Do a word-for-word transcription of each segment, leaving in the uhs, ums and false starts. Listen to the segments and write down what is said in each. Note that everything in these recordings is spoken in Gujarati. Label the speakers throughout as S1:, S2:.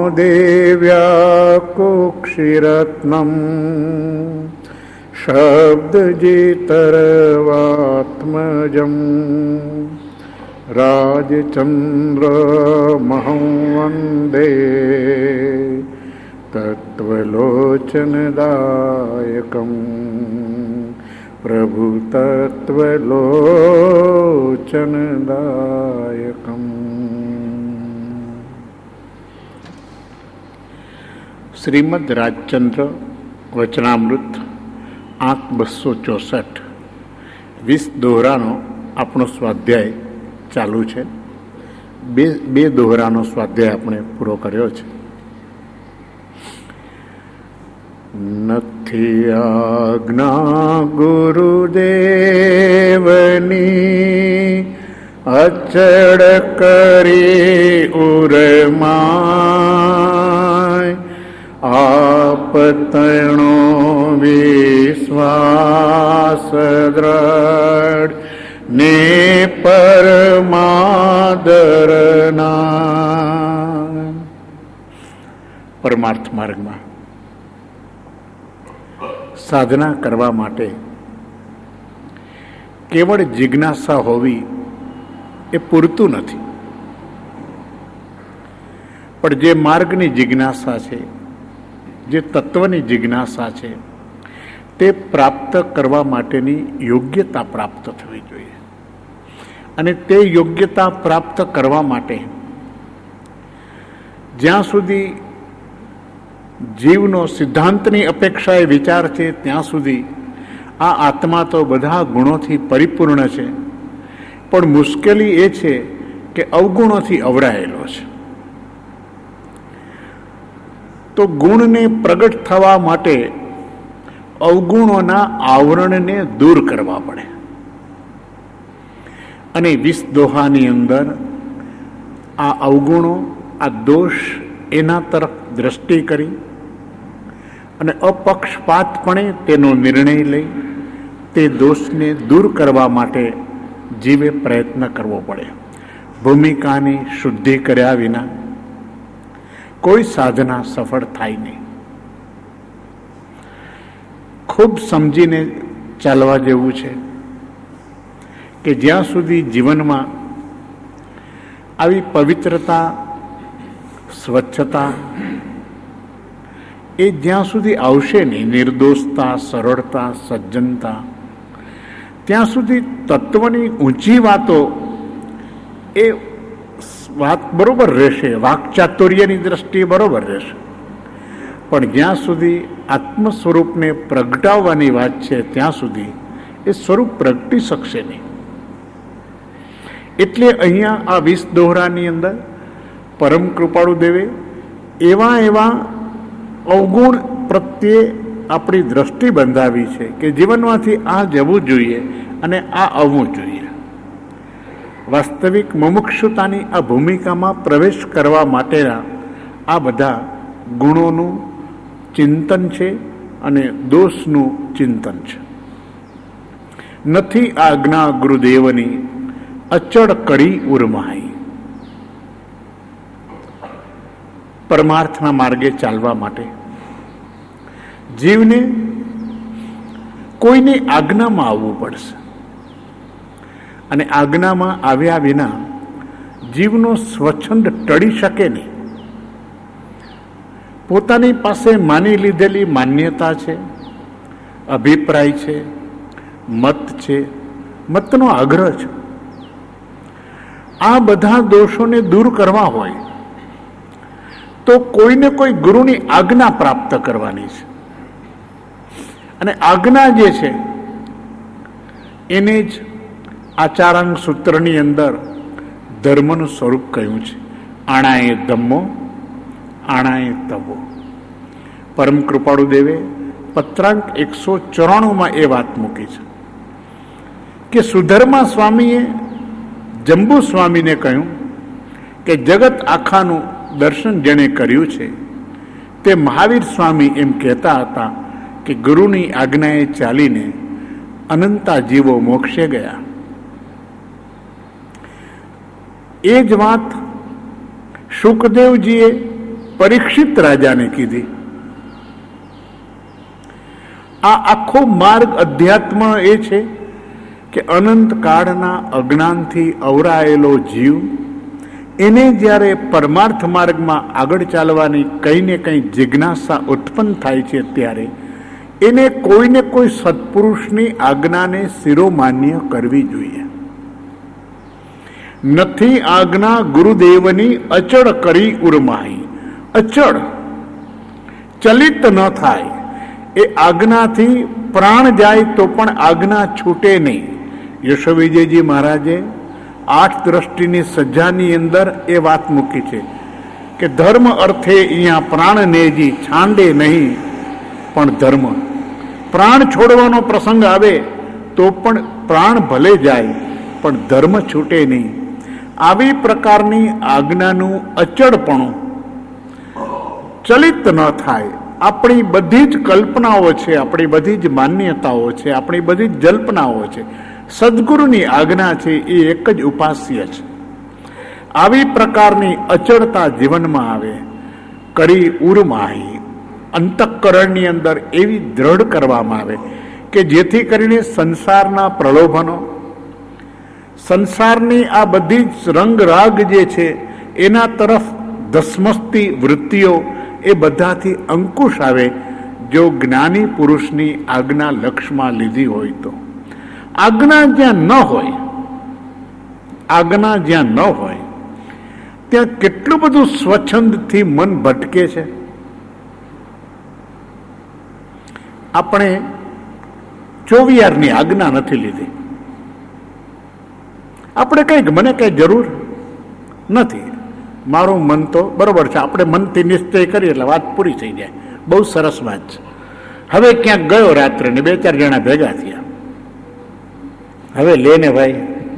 S1: દેવ્યા કુક્ષિરત્નમ શબ્દજેતરવાત્મજમ રાજચંદ્રમહં વંદે તત્વલોચનદાયકમ પ્રભુ તત્વલોચનદાયકમ. શ્રીમદ રાજચંદ્ર વચનામૃત આંક બસો ચોસઠ વીસ દોહરાનો આપણો સ્વાધ્યાય ચાલુ છે. બે બે દોહરાનો સ્વાધ્યાય આપણે પૂરો કર્યો છે. નથી આજ્ઞા ગુરુદેવની અચળ કરી ઉરમાય આપતણો વિશ્વાસ દ્રઢ ને પરમાદરના. પરમાર્થ માર્ગમાં સાધના કરવા માટે કેવળ જિજ્ઞાસા હોવી એ પૂરતું નથી, પણ જે માર્ગની જિજ્ઞાસા છે, જે તત્વની જિજ્ઞાસા છે, તે પ્રાપ્ત કરવા માટેની યોગ્યતા પ્રાપ્ત થવી જોઈએ. અને તે યોગ્યતા પ્રાપ્ત કરવા માટે જ્યાં સુધી જીવનો સિદ્ધાંતની અપેક્ષા એ વિચાર છે ત્યાં સુધી આ આત્મા તો બધા ગુણોથી પરિપૂર્ણ છે, પણ મુશ્કેલી એ છે કે અવગુણોથી અવરાયેલો છે. તો ગુણને પ્રગટ થવા માટે અવગુણોના આવરણને દૂર કરવા પડે. અને વીસ દોહાની અંદર આ અવગુણો, આ દોષ, એના તરફ દ્રષ્ટિ કરી અને અપક્ષપાતપણે તેનો નિર્ણય લઈ તે દોષને દૂર કરવા માટે જીવે પ્રયત્ન કરવો પડે. ભૂમિકાની શુદ્ધિ કર્યા વિના કોઈ સાધના સફળ થાય નહીં. ખૂબ સમજીને ચાલવા જેવું છે કે જ્યાં સુધી જીવનમાં આવી પવિત્રતા, સ્વચ્છતા એ જ્યાં સુધી આવશે નહીં, નિર્દોષતા, સરળતા, સજ્જનતા, ત્યાં સુધી તત્વની ઊંચી વાતો એ વાત બરોબર રહેશે, વાકચાતુર્યની દ્રષ્ટિએ બરોબર રહેશે, પણ જ્યાં સુધી આત્મ સ્વરૂપને પ્રગટાવવાની વાત છે ત્યાં સુધી એ સ્વરૂપ પ્રગટી શકશે નહીં. એટલે અહીંયા આ વીસ દોહરાની અંદર પરમ કૃપાળુ દેવે એવા એવા અવગુણ પ્રત્યે આપણી દ્રષ્ટિ બંધાવી છે કે જીવનમાંથી આ જવું જોઈએ અને આ આવવું જોઈએ. વાસ્તવિક મુમુક્ષુતાની આ ભૂમિકામાં પ્રવેશ કરવા માટેના આ બધા ગુણોનું ચિંતન છે અને દોષનું ચિંતન છે. નથી આજ્ઞા ગુરુદેવની અચળ કરી ઉર્માઈ. પરમાર્થના માર્ગે ચાલવા માટે જીવને કોઈની આજ્ઞામાં આવવું પડશે. અને આજ્ઞામાં આવ્યા વિના જીવનો સ્વચ્છંદ ટળી શકે નહીં. પોતાની પાસે માની લીધેલી માન્યતા છે, અભિપ્રાય છે, મત છે, મતનો આગ્રહ છે, આ બધા દોષોને દૂર કરવા હોય તો કોઈને કોઈ ગુરુની આજ્ઞા પ્રાપ્ત કરવાની છે. અને આજ્ઞા જે છે એને જ આચારાંગ સૂત્રની અંદર ધર્મનું સ્વરૂપ કહ્યું છે. આણાએ ધમ્મો, આણાએ તવો. પરમ કૃપાળુ દેવે પત્રાંક એકસો ચોરાણુંમાં એ વાત મૂકી છે કે સુધર્મા સ્વામીએ જંબુ સ્વામીને કહ્યું કે જગત આખાનું દર્શન જેણે કર્યું છે તે મહાવીર સ્વામી એમ કહેતા હતા કે ગુરુની આજ્ઞાએ ચાલીને અનંતા જીવો મોક્ષે ગયા. એ જ વાત શુકદેવજીએ પરીક્ષિત રાજાને કીધી. આ આખો માર્ગ અધ્યાત્મ એ છે કે અનંત કાળના અજ્ઞાનથી અવરાયેલો જીવ એને જ્યારે પરમાર્થ માર્ગમાં આગળ ચાલવાની કંઈ ને કંઈ જિજ્ઞાસા ઉત્પન્ન થાય છે ત્યારે એને કોઈને કોઈ સત્પુરુષની આજ્ઞાને શિરોમાન્ય કરવી જોઈએ. નથી આજ્ઞા ગુરુદેવની અચળ કરી ઉર્માઈ. અચળ ચલિત ન થાય. એ આજ્ઞાથી પ્રાણ જાય તો પણ આજ્ઞા છૂટે નહીં. યશોવિજયજી મહારાજે આઠ દ્રષ્ટિની સજ્જાની અંદર એ વાત મૂકી છે કે ધર્મ અર્થે અહીંયા પ્રાણને જી છાંડે નહીં પણ ધર્મ. પ્રાણ છોડવાનો પ્રસંગ આવે તો પણ પ્રાણ ભલે જાય પણ ધર્મ છૂટે નહીં. આવી પ્રકારની આજ્ઞાનું અચળપણું ચલિત ન થાય. આપણી બધી જ કલ્પનાઓ છે, આપણી બધી જ માન્યતાઓ છે, આપણી બધી જ જલ્પનાઓ છે. સદગુરુની આજ્ઞા છે એ એક જ ઉપાસ્ય છે. આવી પ્રકારની અચળતા જીવનમાં આવે કરી ઉર્માહી અંતઃકરણની અંદર એવી દ્રઢ કરવામાં આવે કે જેથી કરીને સંસારના પ્રલોભનો, સંસારની આ બધી જ રંગરાગ જે છે એના તરફ ધસમસતી વૃત્તિઓ એ બધાથી અંકુશ આવે જો જ્ઞાની પુરુષની આજ્ઞા લક્ષમાં લીધી હોય તો. આજ્ઞા જ્યાં ન હોય, આજ્ઞા જ્યાં ન હોય ત્યાં કેટલું બધું સ્વચ્છંદથી મન ભટકે છે. આપણે ચોવિયારની આજ્ઞા નથી લીધી. આપણે કંઈક મને કઈ જરૂર નથી, મારું મન તો બરોબર છે, આપણે મનથી નિશ્ચય કરીએ એટલે વાત પૂરી થઈ જાય. બહુ સરસ વાત છે. હવે ક્યાંક ગયો રાત્રે ને બે ચાર જણા ભેગા થયા, હવે લેને ભાઈ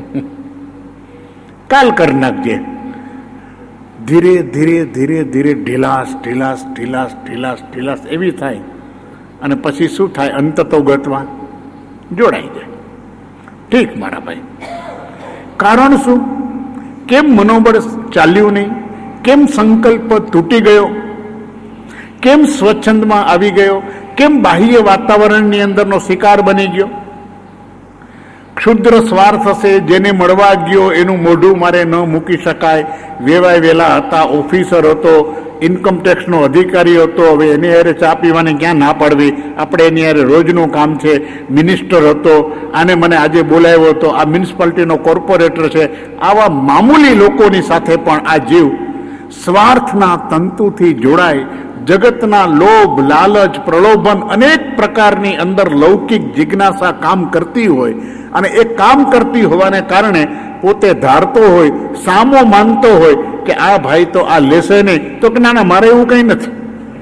S1: કાલ કરી નાખજે. ધીરે ધીરે ધીરે ધીરે ઢીલાસ ઢીલાસ ઢીલાસ ઢીલાસ ઢીલાસ એવી થાય અને પછી શું થાય? અંત તો ગતવા જોડાઈ જાય. ઠીક મારા ભાઈ, કારણ શું? કેમ મનોબળ ચાલ્યું નહીં? કેમ સંકલ્પ તૂટી ગયો? કેમ સ્વચ્છંદમાં આવી ગયો? કેમ બાહ્ય વાતાવરણની અંદરનો શિકાર બની ગયો? ક્ષુદ્ર સ્વાર્થ હશે, જેને મળવા ગયો એનું મોઢું મારે ન મૂકી શકાય. વેવાય વેલા હતા, ઓફિસર હતો, ઇન્કમટેક્સનો અધિકારી હતો, હવે એની હારે ચા પીવાની ક્યાં ના પાડવી? આપણે એની હારે રોજનું કામ છે. મિનિસ્ટર હતો, આને મને આજે બોલાવ્યો હતો, આ મ્યુનિસિપાલિટીનો કોર્પોરેટર છે. આવા મામૂલી લોકોની સાથે પણ આ જીવ સ્વાર્થના તંતુથી જોડાય. જગતના લોભ, લાલચ, પ્રલોભન, અનેક પ્રકારની અંદર લૌકિક જિજ્ઞાસા કામ કરતી હોય અને એ કામ કરતી હોવાને કારણે પોતે ધારતો હોય, સામો માનતો હોય કે આ ભાઈ તો આ લેશે નહીં, તો કે ના ના મારે એવું કંઈ નથી.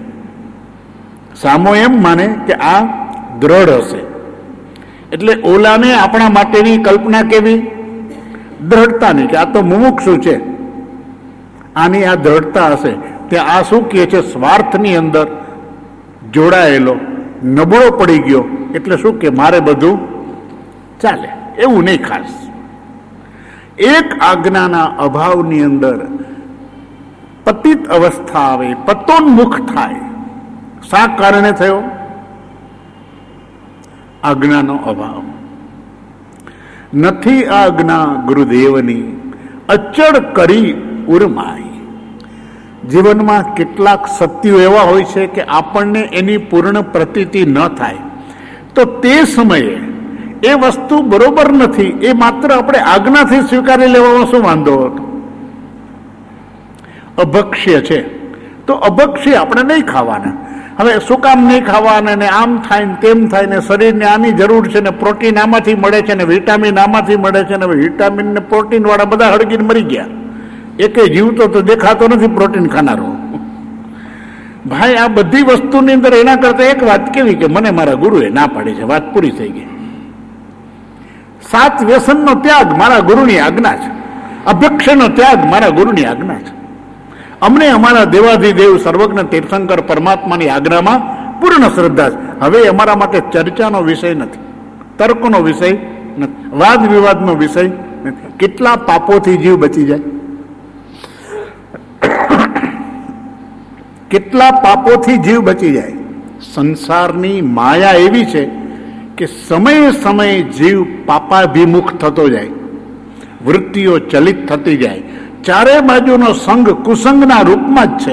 S1: સામો એમ માને કે આ દ્રઢ હશે. એટલે ઓલાને આપણા માટેની કલ્પના કેવી? દ્રઢતાની, કે આ તો મુમુક્ષુ છે, આની આ દ્રઢતા હશે. ત્યાં આ શું કહે છે? સ્વાર્થની અંદર જોડાયેલો, નબળો પડી ગયો એટલે શું કે મારે બધું ચાલે. એવું નહીં. ખાસ એક આજ્ઞાના અભાવની અંદર પતિત અવસ્થા આવે, પતોન્મુખ થાય. શા કારણે થયો? આજ્ઞાનો અભાવ. નથી આજ્ઞા ગુરુદેવની અચળ કરી ઉર્માઈ. જીવનમાં કેટલાક સત્યો એવા હોય છે કે આપણને એની પૂર્ણ પ્રતીતિ ન થાય તો તે સમયે એ વસ્તુ બરોબર નથી, એ માત્ર આપણે આજ્ઞાથી સ્વીકારી લેવામાં શું વાંધો હતો? અભક્ષ્ય છે તો અભક્ષ્ય આપણે નહીં ખાવાના. હવે શું કામ નહીં ખાવાના? ને આમ થાય ને તેમ થાય ને શરીરને આની જરૂર છે ને પ્રોટીન આમાંથી મળે છે ને વિટામિન આમાંથી મળે છે ને વિટામિન ને પ્રોટીન વાળા બધા હળગીને મરી ગયા. એકે જીવતો તો દેખાતો નથી પ્રોટીન ખાનારો. ભાઈ આ બધી વસ્તુની અંદર એના કરતા એક વાત કેવી કે મને મારા ગુરુએ ના પાડી છે, વાત પૂરી થઈ ગઈ. સાત વ્યસનનો ત્યાગ મારા ગુરુની આજ્ઞા છે. અભ્યક્ષનો ત્યાગ મારા ગુરુની આજ્ઞા છે. અમને અમારા દેવાધિદેવ સર્વજ્ઞ તીર્થંકર પરમાત્માની આજ્ઞામાં પૂર્ણ શ્રદ્ધા છે. હવે અમારા માટે ચર્ચાનો વિષય નથી, તર્કનો વિષય નથી, વાદ વિવાદનો વિષય નથી. કેટલા પાપોથી જીવ બચી જાય. કેટલા પાપોથી જીવ બચી જાય. સંસારની માયા એવી છે કે સમયે સમયે જીવ પાપાભિમુખ થતો જાય, વૃત્તિઓ ચલિત થતી જાય. ચારે બાજુનો સંગ કુસંગના રૂપમાં જ છે.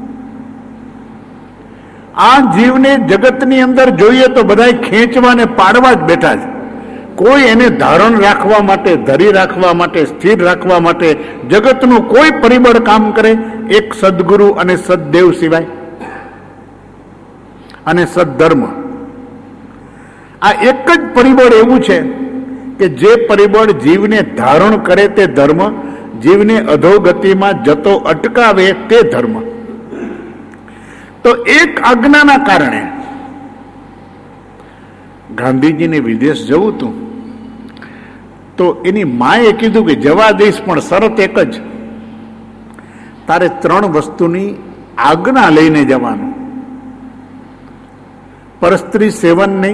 S1: આ જીવને જગતની અંદર જોઈએ તો બધા ખેંચવાને પાડવા જ બેઠા છે. કોઈ એને ધારણ રાખવા માટે, ધરી રાખવા માટે, સ્થિર રાખવા માટે જગતનું કોઈ પરિબળ કામ કરે એક સદગુરુ અને સદદેવ સિવાય, અને સદધર્મ. આ એક જ પરિબળ એવું છે કે જે પરિબળ જીવને ધારણ કરે તે ધર્મ, જીવને અધોગતિમાં જતો અટકાવે તે ધર્મ. તો એક આજ્ઞાના કારણે ગાંધીજીને વિદેશ જવું હતું તો એની માએ કીધું કે જવા દઈશ, પણ શરત એક જ, તારે ત્રણ વસ્તુની આજ્ઞા લઈને જવાનું. પરસ્ત્રી સેવન નહીં,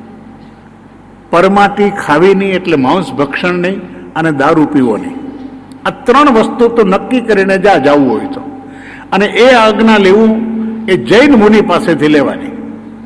S1: પરમાટી ખાવી નહીં એટલે માંસ ભક્ષણ નહીં, અને દારૂ પીવો નહીં. આ ત્રણ વસ્તુ તો નક્કી કરીને જા જવું હોય તો. અને એ આજ્ઞા લેવું એ જૈન મુનિ પાસેથી લેવાની.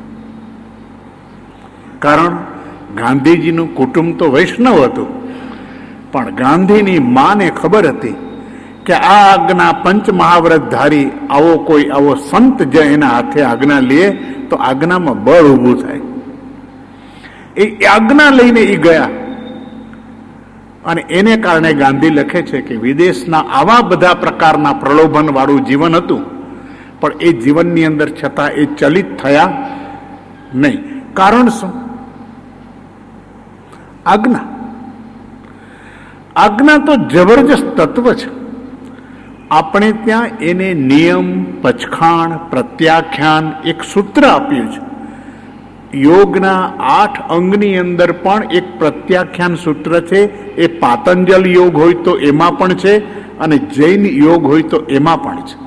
S1: કારણ ગાંધીજીનું કુટુંબ તો વૈષ્ણવ હતું, પણ ગાંધીની માને ખબર હતી કે આ આજ્ઞા પંચમહાવ્રતધારી આવો કોઈ આવો સંત જે એના હાથે આજ્ઞા લે તો આજ્ઞામાં બળ ઊભું થાય. એ આજ્ઞા લઈને એ ગયા, અને એને કારણે ગાંધી લખે છે કે વિદેશના આવા બધા પ્રકારના પ્રલોભન વાળું જીવન હતું, પણ એ જીવનની અંદર છતાં એ ચલિત થયા નહીં. કારણ શું? આજ્ઞા. આજ્ઞા તો જબરજસ્ત તત્વ છે. આપણે ત્યાં એને નિયમ, પચખાણ, પ્રત્યાખ્યાન એક સૂત્ર આપ્યું છે. યોગના આઠ અંગની અંદર પણ એક પ્રત્યાખ્યાન સૂત્ર છે. એ પાતંજલ યોગ હોય તો એમાં પણ છે, અને જૈન યોગ હોય તો એમાં પણ છે.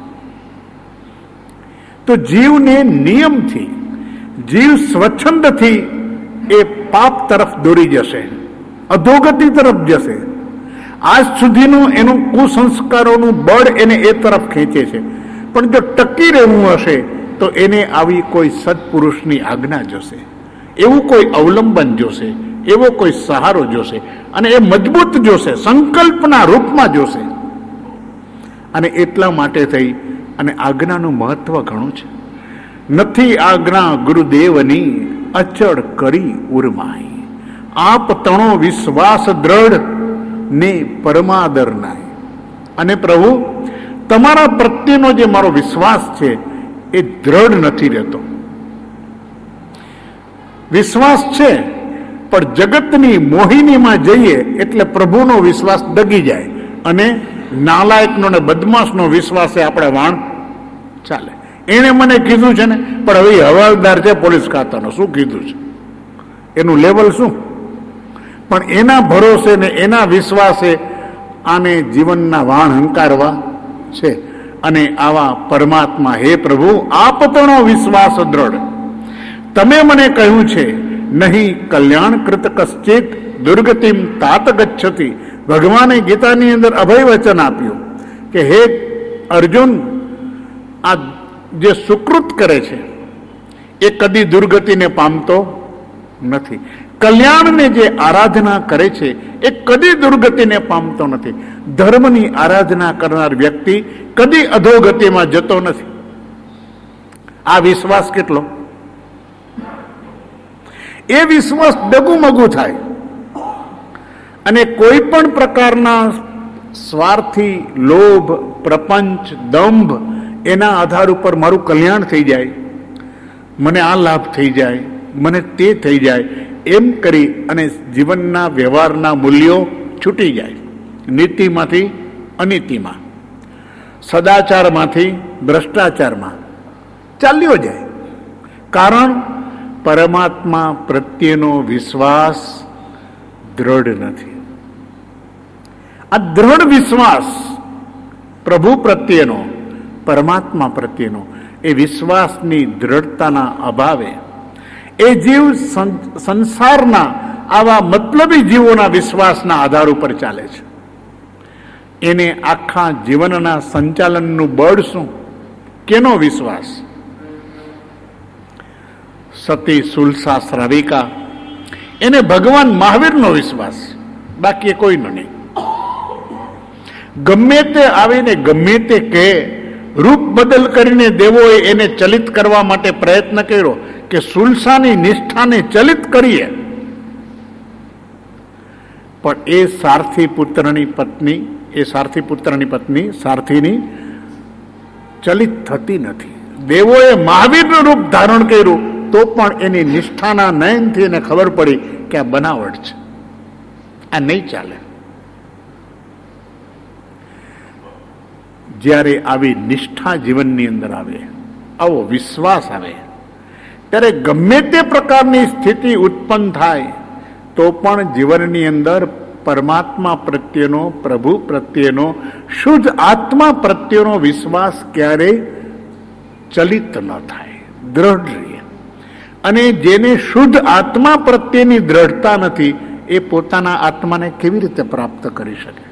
S1: તો જીવને નિયમથી, જીવ સ્વચ્છંદથી એ પાપ તરફ દોરી જશે, અધોગતિ તરફ જશે. આજ સુધીનું એનું કુસંસ્કારોનું બળ એને એ તરફ ખેંચે છે. પણ જો ટકી રહેવું હશે તો એને આવી કોઈ સત્પુરુષની આજ્ઞા જોશે, એવું કોઈ અવલંબન જોશે, એવો કોઈ સહારો જોશે, અને એ મજબૂત જોશે, સંકલ્પના રૂપમાં જોશે. અને એટલા માટે થઈ અને આજ્ઞાનું મહત્વ ઘણું છે. નથી આજ્ઞા ગુરુદેવની અચળ કરી ઉર્માઈ, આપ તણો વિશ્વાસ દ્રઢ ને પરમાદર નાય. અને પ્રભુ તમારા પ્રત્યેનો જે મારો વિશ્વાસ છે એ દ્રઢ નથી રહેતો. વિશ્વાસ છે પણ જગતની મોહિનીમાં જઈએ એટલે પ્રભુનો વિશ્વાસ ડગી જાય, અને નાલાયકનો ને બદમાશનો વિશ્વાસ એ આપણે વાણ ચાલે. એને મને કીધું છે ને, પણ હવે હવાલદાર છે પોલીસ ખાતાનો, શું કીધું છે એનું લેવલ શું? પણ એના ભરોસે ને એના વિશ્વાસે આને જીવનના વાણ હંકારવા છે. અને આવા પરમાત્મા, હે પ્રભુ આપતનો વિશ્વાસ દ્રઢ, તમે મને કહ્યું છે નહીં કલ્યાણ કૃત કશ્ચિત દુર્ગતિમ તાત ગચ્છતિ. ભગવાને ગીતાની અંદર અભય વચન આપ્યું કે હે અર્જુન, આ જે સુકૃત કરે છે એ કદી દુર્ગતિને પામતો નથી. કલ્યાણને જે આરાધના કરે છે એ કદી દુર્ગતિને પામતો નથી. ધર્મની આરાધના કરનાર વ્યક્તિ કદી અધોગતિમાં જતો નથી. આ વિશ્વાસ કેટલો? એ વિશ્વાસ ડગુમગુ થાય, અને કોઈ પણ પ્રકારના સ્વાર્થી લોભ, પ્રપંચ, દંભ એના આધાર ઉપર મારું કલ્યાણ થઈ જાય, મને આ લાભ થઈ જાય, મને તે થઈ જાય, એમ કરી અને જીવનના વ્યવહારના મૂલ્યો છૂટી જાય. નીતિમાંથી અનીતિમાં, સદાચારમાંથી ભ્રષ્ટાચારમાં ચાલ્યો જાય. કારણ પરમાત્મા પ્રત્યેનો વિશ્વાસ દ્રઢ નથી. આ દ્રઢ વિશ્વાસ પ્રભુ પ્રત્યેનો, પરમાત્મા પ્રત્યેનો, એ વિશ્વાસની દ્રઢતાના અભાવે એ જીવ સંસારના આવા મતલબી જીવોના વિશ્વાસના આધાર ઉપર ચાલે છે. એને આખા જીવનના સંચાલનનું બળ શું, કેનો વિશ્વાસ? સતી સુલસા શ્રાવિકા, એને ભગવાન મહાવીરનો વિશ્વાસ, બાકી કોઈનો નહીં. ગમે તે આવીને ગમે તે કહે, રૂપ બદલ કરીને દેવોએ એને ચલિત કરવા માટે પ્રયત્ન કર્યો કે સુલસાની નિષ્ઠાને ચલિત કરીએ, પણ એ સારથી પુત્રની પત્ની એ સારથી પુત્રની પત્ની સારથીની ચલિત થતી નથી. દેવોએ મહાવીરનું રૂપ ધારણ કર્યું તો પણ એની નિષ્ઠાના નયનથી એને ખબર પડી કે આ બનાવટ છે, આ નહીં ચાલે. જ્યારે આવી નિષ્ઠા જીવનની અંદર આવે, આવો વિશ્વાસ આવે, ત્યારે ગમે તે પ્રકારની સ્થિતિ ઉત્પન્ન થાય તો પણ જીવનની અંદર પરમાત્મા પ્રત્યેનો, પ્રભુ પ્રત્યેનો, શુદ્ધ આત્મા પ્રત્યેનો વિશ્વાસ ક્યારેય ચલિત ન થાય, દ્રઢ રહે. અને જેને શુદ્ધ આત્મા પ્રત્યેની દ્રઢતા નથી એ પોતાના આત્માને કેવી રીતે પ્રાપ્ત કરી શકે?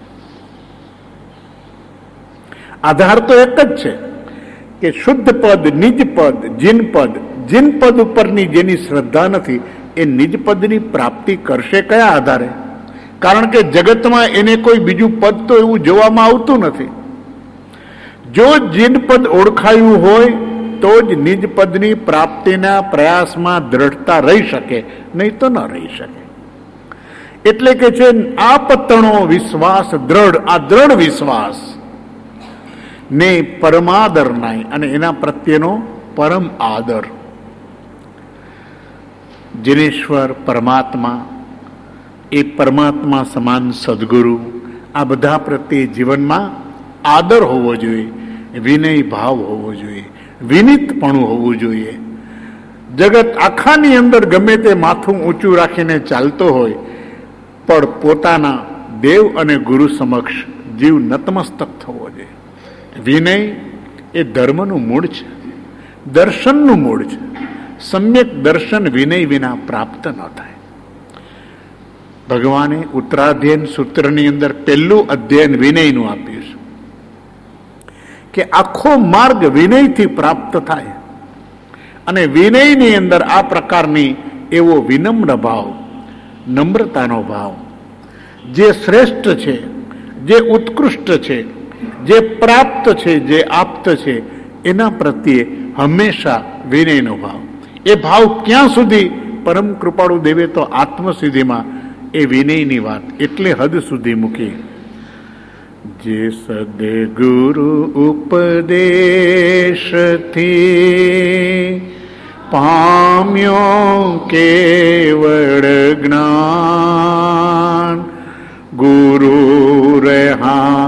S1: આધાર તો એક જ છે કે શુદ્ધ પદ, નિજ પદ, જીન પદ. જીન પદ ઉપરની જેની શ્રદ્ધા નથી એ નિજ પદની પ્રાપ્તિ કરશે કયા આધારે? કારણ કે જગતમાં એને કોઈ બીજું પદ તો એવું જોવામાં આવતું નથી. જો જીન પદ ઓળખાયું હોય તો જ નિજ પદની પ્રાપ્તિના પ્રયાસમાં દ્રઢતા રહી શકે, નહીં તો ન રહી શકે. એટલે કે છે આ પતણો વિશ્વાસ દ્રઢ, આ દ્રઢ વિશ્વાસ ને પરમાદર નાય, અને એના પ્રત્યેનો પરમ આદર. જીનેશ્વર પરમાત્મા, એ પરમાત્મા સમાન સદગુરુ, આ બધા પ્રત્યે જીવનમાં આદર હોવો જોઈએ, વિનય ભાવ હોવો જોઈએ, વિનીતપણું હોવું જોઈએ. જગત આખાની અંદર ગમે તે માથું ઊંચું રાખીને ચાલતો હોય, પણ પોતાના દેવ અને ગુરુ સમક્ષ જીવ નતમસ્તક થવો જોઈએ. વિનય એ ધર્મનું મૂળ છે, દર્શનનું મૂળ છે. સમ્યક દર્શન વિનય વિના પ્રાપ્ત ન થાય. ભગવાને ઉત્તરાધ્યયન સૂત્રની અંદર પહેલું અધ્યયન વિનયનું આપ્યું છે કે આખો માર્ગ વિનયથી પ્રાપ્ત થાય. અને વિનયની અંદર આ પ્રકારની એવો વિનમ્ર ભાવ, નમ્રતાનો ભાવ, જે શ્રેષ્ઠ છે, જે ઉત્કૃષ્ટ છે, જે પ્રાપ્ત છે, જે આપ્ત છે, એના પ્રત્યે હંમેશા વિનયનો ભાવ. એ ભાવ ક્યાં સુધી? પરમ કૃપાળુ દેવે તો આત્મસિદ્ધિમાં એ વિનયની વાત એટલે હદ સુધી મૂકી. જે સદગુરુ ઉપદેશથી પામ્યો કેવળ જ્ઞાન, ગુરુ રહ્યા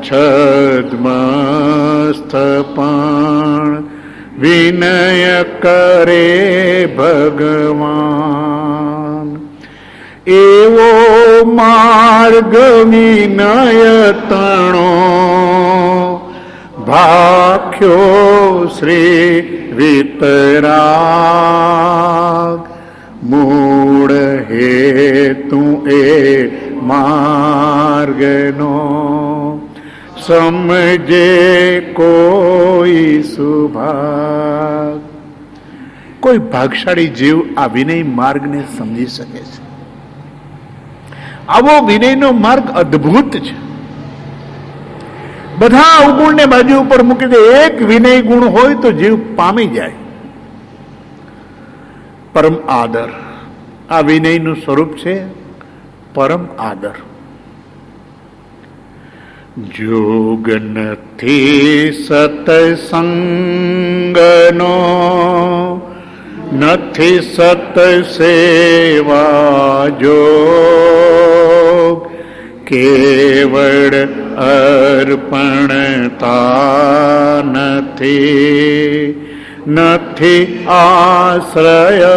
S1: છદ્મસ્થ પણ વિનય કરે ભગવાન. એવો માર્ગ વિનય તણો ભાખ્યો શ્રી વિતરાગ, મૂળ હેતુ એ માર્ગનો સમજે કોઈ સુભાગ. કોઈ ભાગશાળી જીવ આ વિનય માર્ગને સમજી શકે છે. આવો વિનયનો માર્ગ અદ્ભુત છે. બધા અવગુણને બાજુ ઉપર મૂકી દે, એક વિનય ગુણ હોય તો જીવ પામી જાય. પરમ આદર, આ વિનયનું સ્વરૂપ છે પરમ આદર. જોગ નથી સત્સંગનો, નથી સત સેવા જોગ, કેવળ અર્પણતા નથી, નથી આશ્રય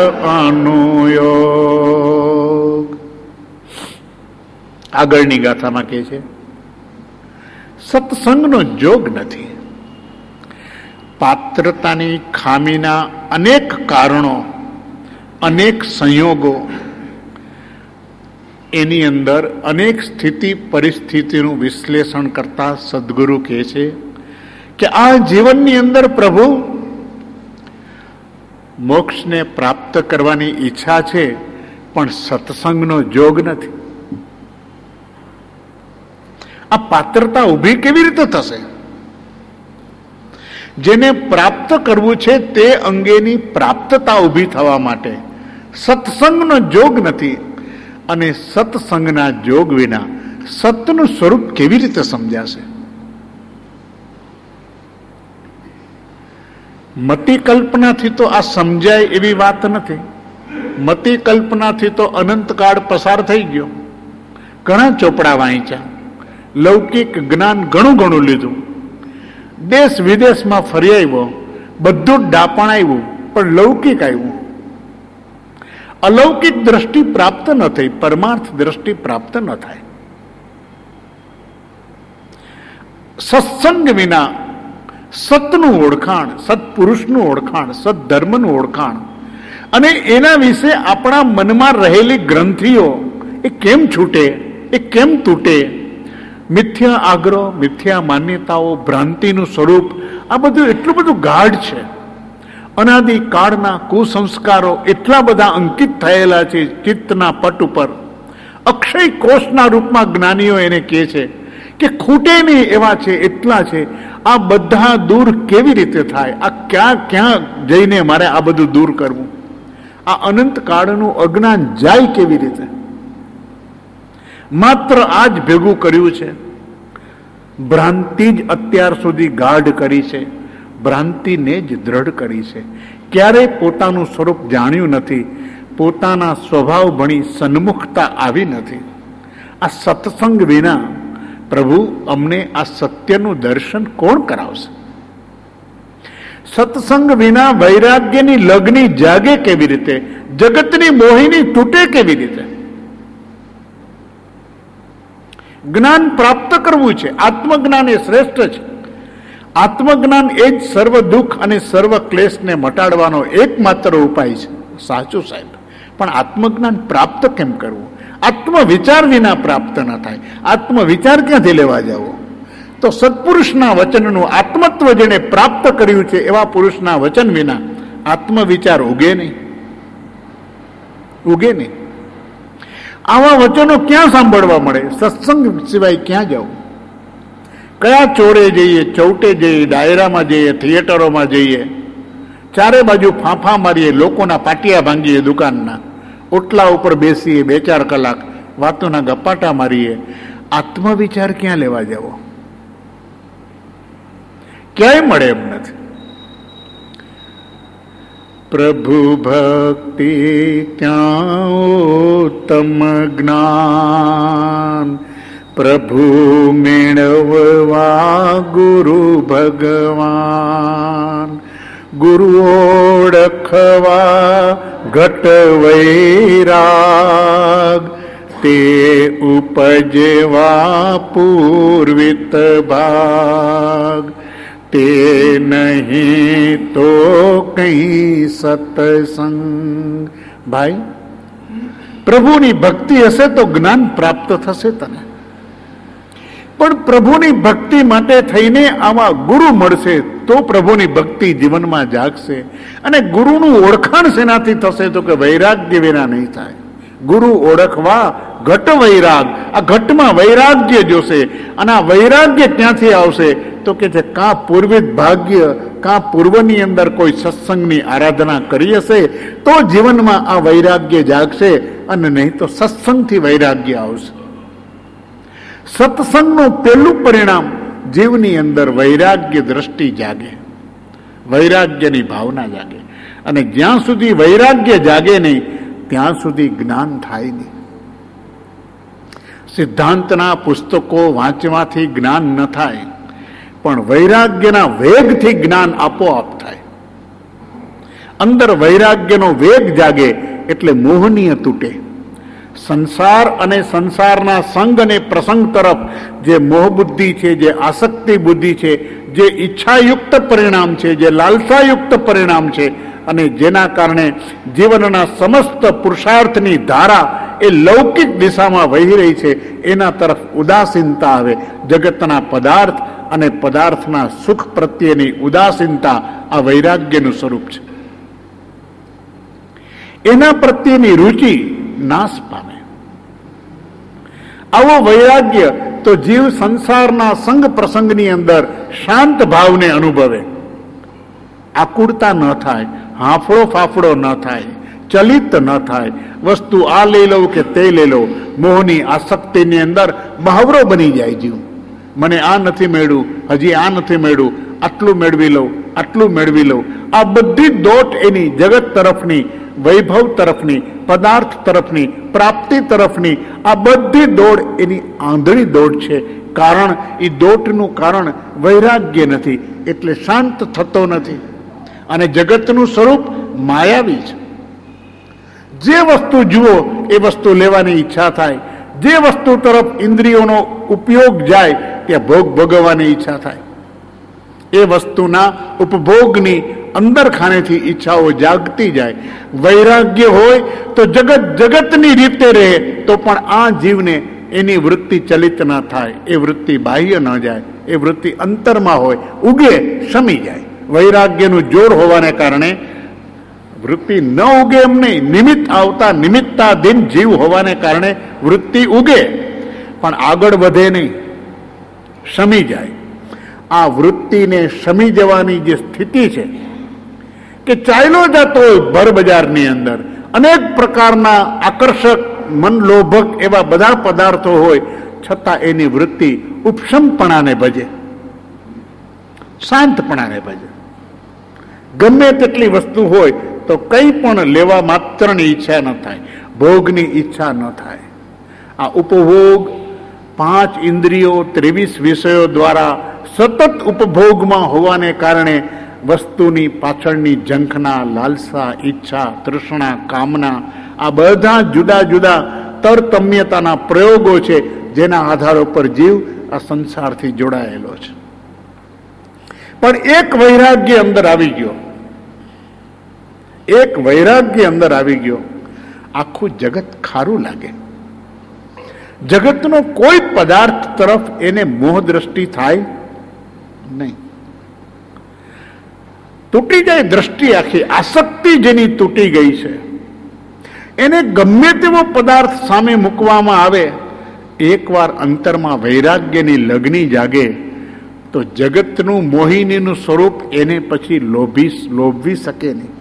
S1: અનુયોગ. આગળની ગાથામાં કહે છે સત્સંગનો જોગ નથી. પાત્રતાની ખામીના અનેક કારણો, અનેક સંયોગો, એની અંદર અનેક સ્થિતિ પરિસ્થિતિનું વિશ્લેષણ કરતા સદગુરુ કહે છે કે આ જીવનની અંદર પ્રભુ મોક્ષને પ્રાપ્ત કરવાની ઈચ્છા છે, પણ સત્સંગનો જોગ નથી. આ પાત્રતા ઊભી કેવી રીતે થશે? જેને પ્રાપ્ત કરવું છે તે અંગેની પ્રાપ્તતા ઊભી થવા માટે સત્સંગનો જોગ નથી, અને સત્સંગના જોગ વિના સતનું સ્વરૂપ કેવી રીતે સમજાશે? મતિ કલ્પનાથી તો આ સમજાય એવી વાત નથી. મતિ કલ્પનાથી તો અનંતકાળ પસાર થઈ ગયો. ઘણા ચોપડા વાંચ્યા, લૌકિક જ્ઞાન ઘણું ઘણું લીધું, દેશ વિદેશમાં ફરી આવ્યો, બધું જ ડાપણ આવ્યું, પણ લૌકિક આવ્યું. અલૌકિક દ્રષ્ટિ પ્રાપ્ત ન થઈ, પરમાર્થ દ્રષ્ટિ પ્રાપ્ત ન થાય. સત્સંગ વિના સતનું ઓળખાણ, સત્પુરુષનું ઓળખાણ, સદધર્મનું ઓળખાણ અને એના વિશે આપણા મનમાં રહેલી ગ્રંથિઓ એ કેમ છૂટે, એ કેમ તૂટે? મિથ્યા આગ્રહ, મિથ્યા માન્યતાઓ, ભ્રાંતિનું સ્વરૂપ, આ બધું એટલું બધું ગાઢ છે. અનાદિકાળના કુસંસ્કારો એટલા બધા અંકિત થયેલા છે ચિત્તના પટ ઉપર. અક્ષય કોષના રૂપમાં જ્ઞાનીઓ એને કહે છે કે ખૂટે નહીં એવા છે, એટલા છે. આ બધા દૂર કેવી રીતે થાય? આ ક્યાં ક્યાં જઈને મારે આ બધું દૂર કરવું? આ અનંત કાળનું અજ્ઞાન જાય કેવી રીતે? માત્ર આ જ ભેગું કર્યું છે. ભ્રાંતિ જ અત્યાર સુધી ગાઢ કરી છે, ભ્રાંતિને જ દ્રઢ કરી છે. ક્યારેય પોતાનું સ્વરૂપ જાણ્યું નથી, પોતાના સ્વભાવ ભણી સન્મુખતા આવી નથી. આ સત્સંગ વિના પ્રભુ અમને આ સત્યનું દર્શન કોણ કરાવશે? સત્સંગ વિના વૈરાગ્યની લગ્ની જાગે કેવી રીતે? જગતની મોહિની તૂટે કેવી રીતે? જ્ઞાન પ્રાપ્ત કરવું છે, આત્મજ્ઞાન એ શ્રેષ્ઠ છે. આત્મજ્ઞાન એ જ સર્વ દુઃખ અને સર્વ ક્લેશને મટાડવાનો એકમાત્ર ઉપાય છે. સાચું સાહેબ, પણ આત્મજ્ઞાન પ્રાપ્ત કેમ કરવું? આત્મવિચાર વિના પ્રાપ્ત ન થાય. આત્મવિચાર ક્યાંથી લેવા જવો? તો સત્પુરુષના વચનનું આત્મત્વ જેને પ્રાપ્ત કર્યું છે એવા પુરુષના વચન વિના આત્મવિચાર ઉગે નહીં, ઉગે નહીં. આવા વચનો ક્યાં સાંભળવા મળે? સત્સંગ સિવાય ક્યાં જવું? કયા ચોરે જઈએ, ચૌટે જઈએ, ડાયરામાં જઈએ, થિયેટરોમાં જઈએ, ચારે બાજુ ફાંફા મારીએ, લોકોના પાટિયા ભાંગીએ, દુકાનના ઓટલા ઉપર બેસીએ, બે ચાર કલાક વાતોના ગપ્પાટા મારીએ. આત્મવિચાર ક્યાં લેવા જવો? ક્યાંય મળે એમ નથી. પ્રભુ ભક્તિ ત્યાં ઉત્તમ જ્ઞાન, પ્રભુ મેળવવા ગુરુ ભગવાન, ગુરુ ઓળખવા ઘટ વૈરાગ, તે ઉપજવા પૂર્વિત ભાગ, તે નહીં તો કઈ સત્સંગ. ભાઈ, પ્રભુની ભક્તિ હશે તો જ્ઞાન પ્રાપ્ત થશે તને, પણ પ્રભુની ભક્તિ માટે થઈને આવા ગુરુ મળશે તો પ્રભુની ભક્તિ જીવનમાં જાગશે. અને ગુરુનું ઓળખાણ શેનાથી થશે? તો કે વૈરાગ્ય વિના નહીં થાય. ગુરુ ઓળખવા ઘટ વૈરાગ, આ ઘટમાં વૈરાગ્ય જોશે. અને આ વૈરાગ્ય ક્યાંથી આવશે? તો કે છે કાં પૂર્વિત ભાગ્ય, કાં પૂર્વની અંદર કોઈ સત્સંગની આરાધના કરી હશે તો જીવનમાં આ વૈરાગ્ય જાગશે, અને નહીં તો સત્સંગથી વૈરાગ્ય આવશે. સત્સંગનું પહેલું પરિણામ જીવની અંદર વૈરાગ્ય દ્રષ્ટિ જાગે, વૈરાગ્યની ભાવના જાગે. અને જ્યાં સુધી વૈરાગ્ય જાગે નહીં ત્યાં સુધી જ્ઞાન થાય નહીં. સિદ્ધાંતના પુસ્તકો વાંચવાથી જ્ઞાન ન થાય, પણ વૈરાગ્યના વેગથી જ્ઞાન આપોઆપ થાય. અંદર વૈરાગ્યનો વેગ જાગે એટલે મોહનીય તૂટે. સંસાર અને સંસારના સંગ અને પ્રસંગ તરફ જે મોહ બુદ્ધિ છે, જે આસક્તિ બુદ્ધિ છે, જે ઈચ્છાયુક્ત પરિણામ છે, જે લાલસાયુક્ત પરિણામ છે, અને જેના કારણે જીવનના સમસ્ત પુરુષાર્થની ધારા એ લૌકિક દિશામાં વહી રહી છે, એના તરફ ઉદાસીનતા આવે. જગતના પદાર્થ અને પદાર્થના સુખ પ્રત્યેની ઉદાસીનતા આ વૈરાગ્યનું સ્વરૂપ છે. એના પ્રત્યેની રુચિ નાશ પામે. આવો વૈરાગ્ય તો જીવ સંસારના સંગ પ્રસંગની અંદર શાંત ભાવને અનુભવે. આકુળતા ન થાય, હાંફળો ફાફડો ન થાય, ચલિત ન થાય, વસ્તુ આ લઈ લઉં કે તે લઈ લઉં, મોહની આસક્તિની અંદર મહાવરો બની જાય જીવ. મને આ નથી મળ્યું, હજી આ નથી મળ્યું, આટલું મેળવી લઉં, આટલું મેળવી લઉં. આ બધી દોટ એની જગત તરફની, વૈભવ તરફની, પદાર્થ તરફની, પ્રાપ્તિ તરફની, આ બધી દોડ એની આંધળી દોડ છે. કારણ એ દોટનું કારણ વૈરાગ્ય નથી, એટલે શાંત થતો નથી. અને જગતનું સ્વરૂપ માયાવી છે. જે વસ્તુ જુઓ એ વસ્તુ લેવાની ઈચ્છા થાય, જે વસ્તુ તરફ ઇન્દ્રિયોનો ઉપયોગ જાય ત્યાં ભોગ ભોગવવાની ઈચ્છા થાય. એ વસ્તુના ઉપભોગની અંદર ખાનેથી ઈચ્છાઓ જાગતી જાય. વૈરાગ્ય હોય તો જગત જગતની રીતે રહે તો પણ આ જીવને એની વૃત્તિ ચલિત ન થાય, એ વૃત્તિ બાહ્ય ન જાય, એ વૃત્તિ અંતરમાં હોય, ઉગે, શમી જાય. વૈરાગ્યનું જોર હોવાને કારણે વૃત્તિ ન ઉગે એમ નહીં, નિમિત્ત આવતા નિમિત્તાધીન જીવ હોવાને કારણે વૃત્તિ ઉગે પણ આગળ વધે નહીં, શમી જાય. આ વૃત્તિને શમી જવાની જે સ્થિતિ છે કે ચાલ્યો જતો હોય ભર બજારની અંદર, અનેક પ્રકારના આકર્ષક મનલોભક એવા બધા પદાર્થો હોય, છતાં એની વૃત્તિ ઉપશમપણાને ભજે, શાંતપણાને ભજે. ગમે તેટલી વસ્તુ હોય તો કંઈ પણ લેવા માત્રની ઈચ્છા ન થાય, ભોગની ઈચ્છા ન થાય. આ ઉપભોગ પાંચ ઇન્દ્રિયો ત્રેવીસ વિષયો દ્વારા સતત ઉપભોગમાં હોવાને કારણે વસ્તુની પાછળની ઝંખના, લાલસા, ઈચ્છા, તૃષ્ણા, કામના, આ બધા જુદા જુદા તરતમ્યતાના પ્રયોગો છે જેના આધારો પર જીવ આ સંસારથી જોડાયેલો છે. પણ એક વૈરાગ્ય અંદર આવી ગયો, એક વૈરાગ્ય અંદર આવી ગયો, આખું જગત ખારું લાગે. જગતનો કોઈ પદાર્થ તરફ એને મોહ દ્રષ્ટિ થાય નહીં. તૂટી જાય દ્રષ્ટિ, આખી આસક્તિ જેની તૂટી ગઈ છે, એને ગમે તેવો પદાર્થ સામે મૂકવામાં આવે, એકવાર અંતરમાં વૈરાગ્યની લગ્ની જાગે તો જગતનું મોહિનીનું સ્વરૂપ એને પછી લોભી લોભવી શકે નહીં.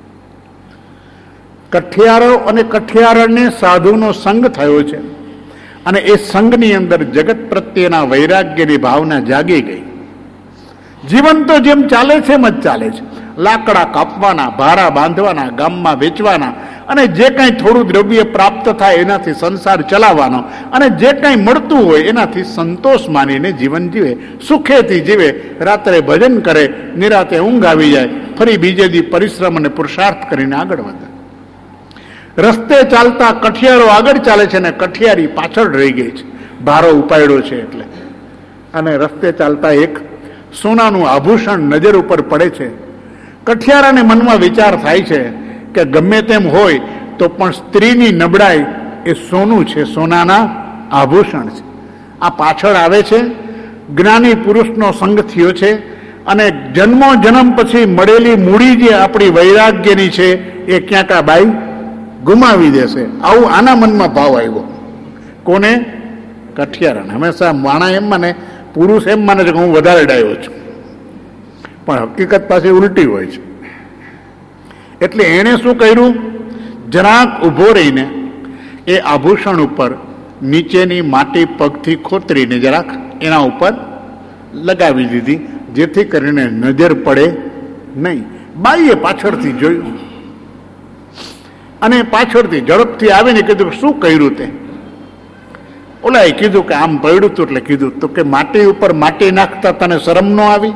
S1: કઠિયારો અને કઠિયારણને સાધુનો સંગ થયો છે અને એ સંઘની અંદર જગત પ્રત્યેના વૈરાગ્યની ભાવના જાગી ગઈ. જીવન તો જેમ ચાલે છે એમ જ ચાલે છે. લાકડા કાપવાના, ભારા બાંધવાના, ગામમાં વેચવાના, અને જે કાંઈ થોડું દ્રવ્ય પ્રાપ્ત થાય એનાથી સંસાર ચલાવવાનો, અને જે કાંઈ મળતું હોય એનાથી સંતોષ માનીને જીવન જીવે, સુખેથી જીવે. રાત્રે ભજન કરે, નિરાતે ઊંઘ આવી જાય, ફરી બીજે દી પરિશ્રમ અને પુરુષાર્થ કરીને આગળ વધે. રસ્તે ચાલતા કઠિયારો આગળ ચાલે છે ને કઠિયારી પાછળ રહી ગઈ છે, ભારો ઉપાડ્યો છે એટલે. અને રસ્તે ચાલતા એક સોનાનું આભૂષણ નજર ઉપર પડે છે. કઠિયારાને મનમાં વિચાર થાય છે કે ગમે તેમ હોય તો પણ સ્ત્રીની નબળાઈ એ સોનું છે, સોનાના આભૂષણ છે. આ પાછળ આવે છે, જ્ઞાની પુરુષનો સંગ થયો છે, અને જન્મો જન્મ પછી મળેલી મૂડી જે આપણી વૈરાગ્યની છે એ ક્યાંક આ બાઈ ગુમાવી દેશે. આવું આના મનમાં ભાવ આવ્યો. કોને? કઠિયારાને. હંમેશા માણા એમ માને, પુરુષ એમ માને છે કે હું વધારે ડાયો છું, પણ હકીકત પાસે ઉલટી હોય છે. એટલે એણે શું કર્યું? જરાક ઊભો રહીને એ આભૂષણ ઉપર નીચેની માટી પગથી ખોતરીને જરાક એના ઉપર લગાવી દીધી, જેથી કરીને નજર પડે નહીં. બાઈએ પાછળથી જોયું અને પાછળથી ઝડપથી આવીને કીધું શું કર્યું તે? ઓલાએ કીધું કે આમ પડ્યું હતું. એટલે કીધું તો કે માટી ઉપર માટી નાખતા તને શરમ ન આવી?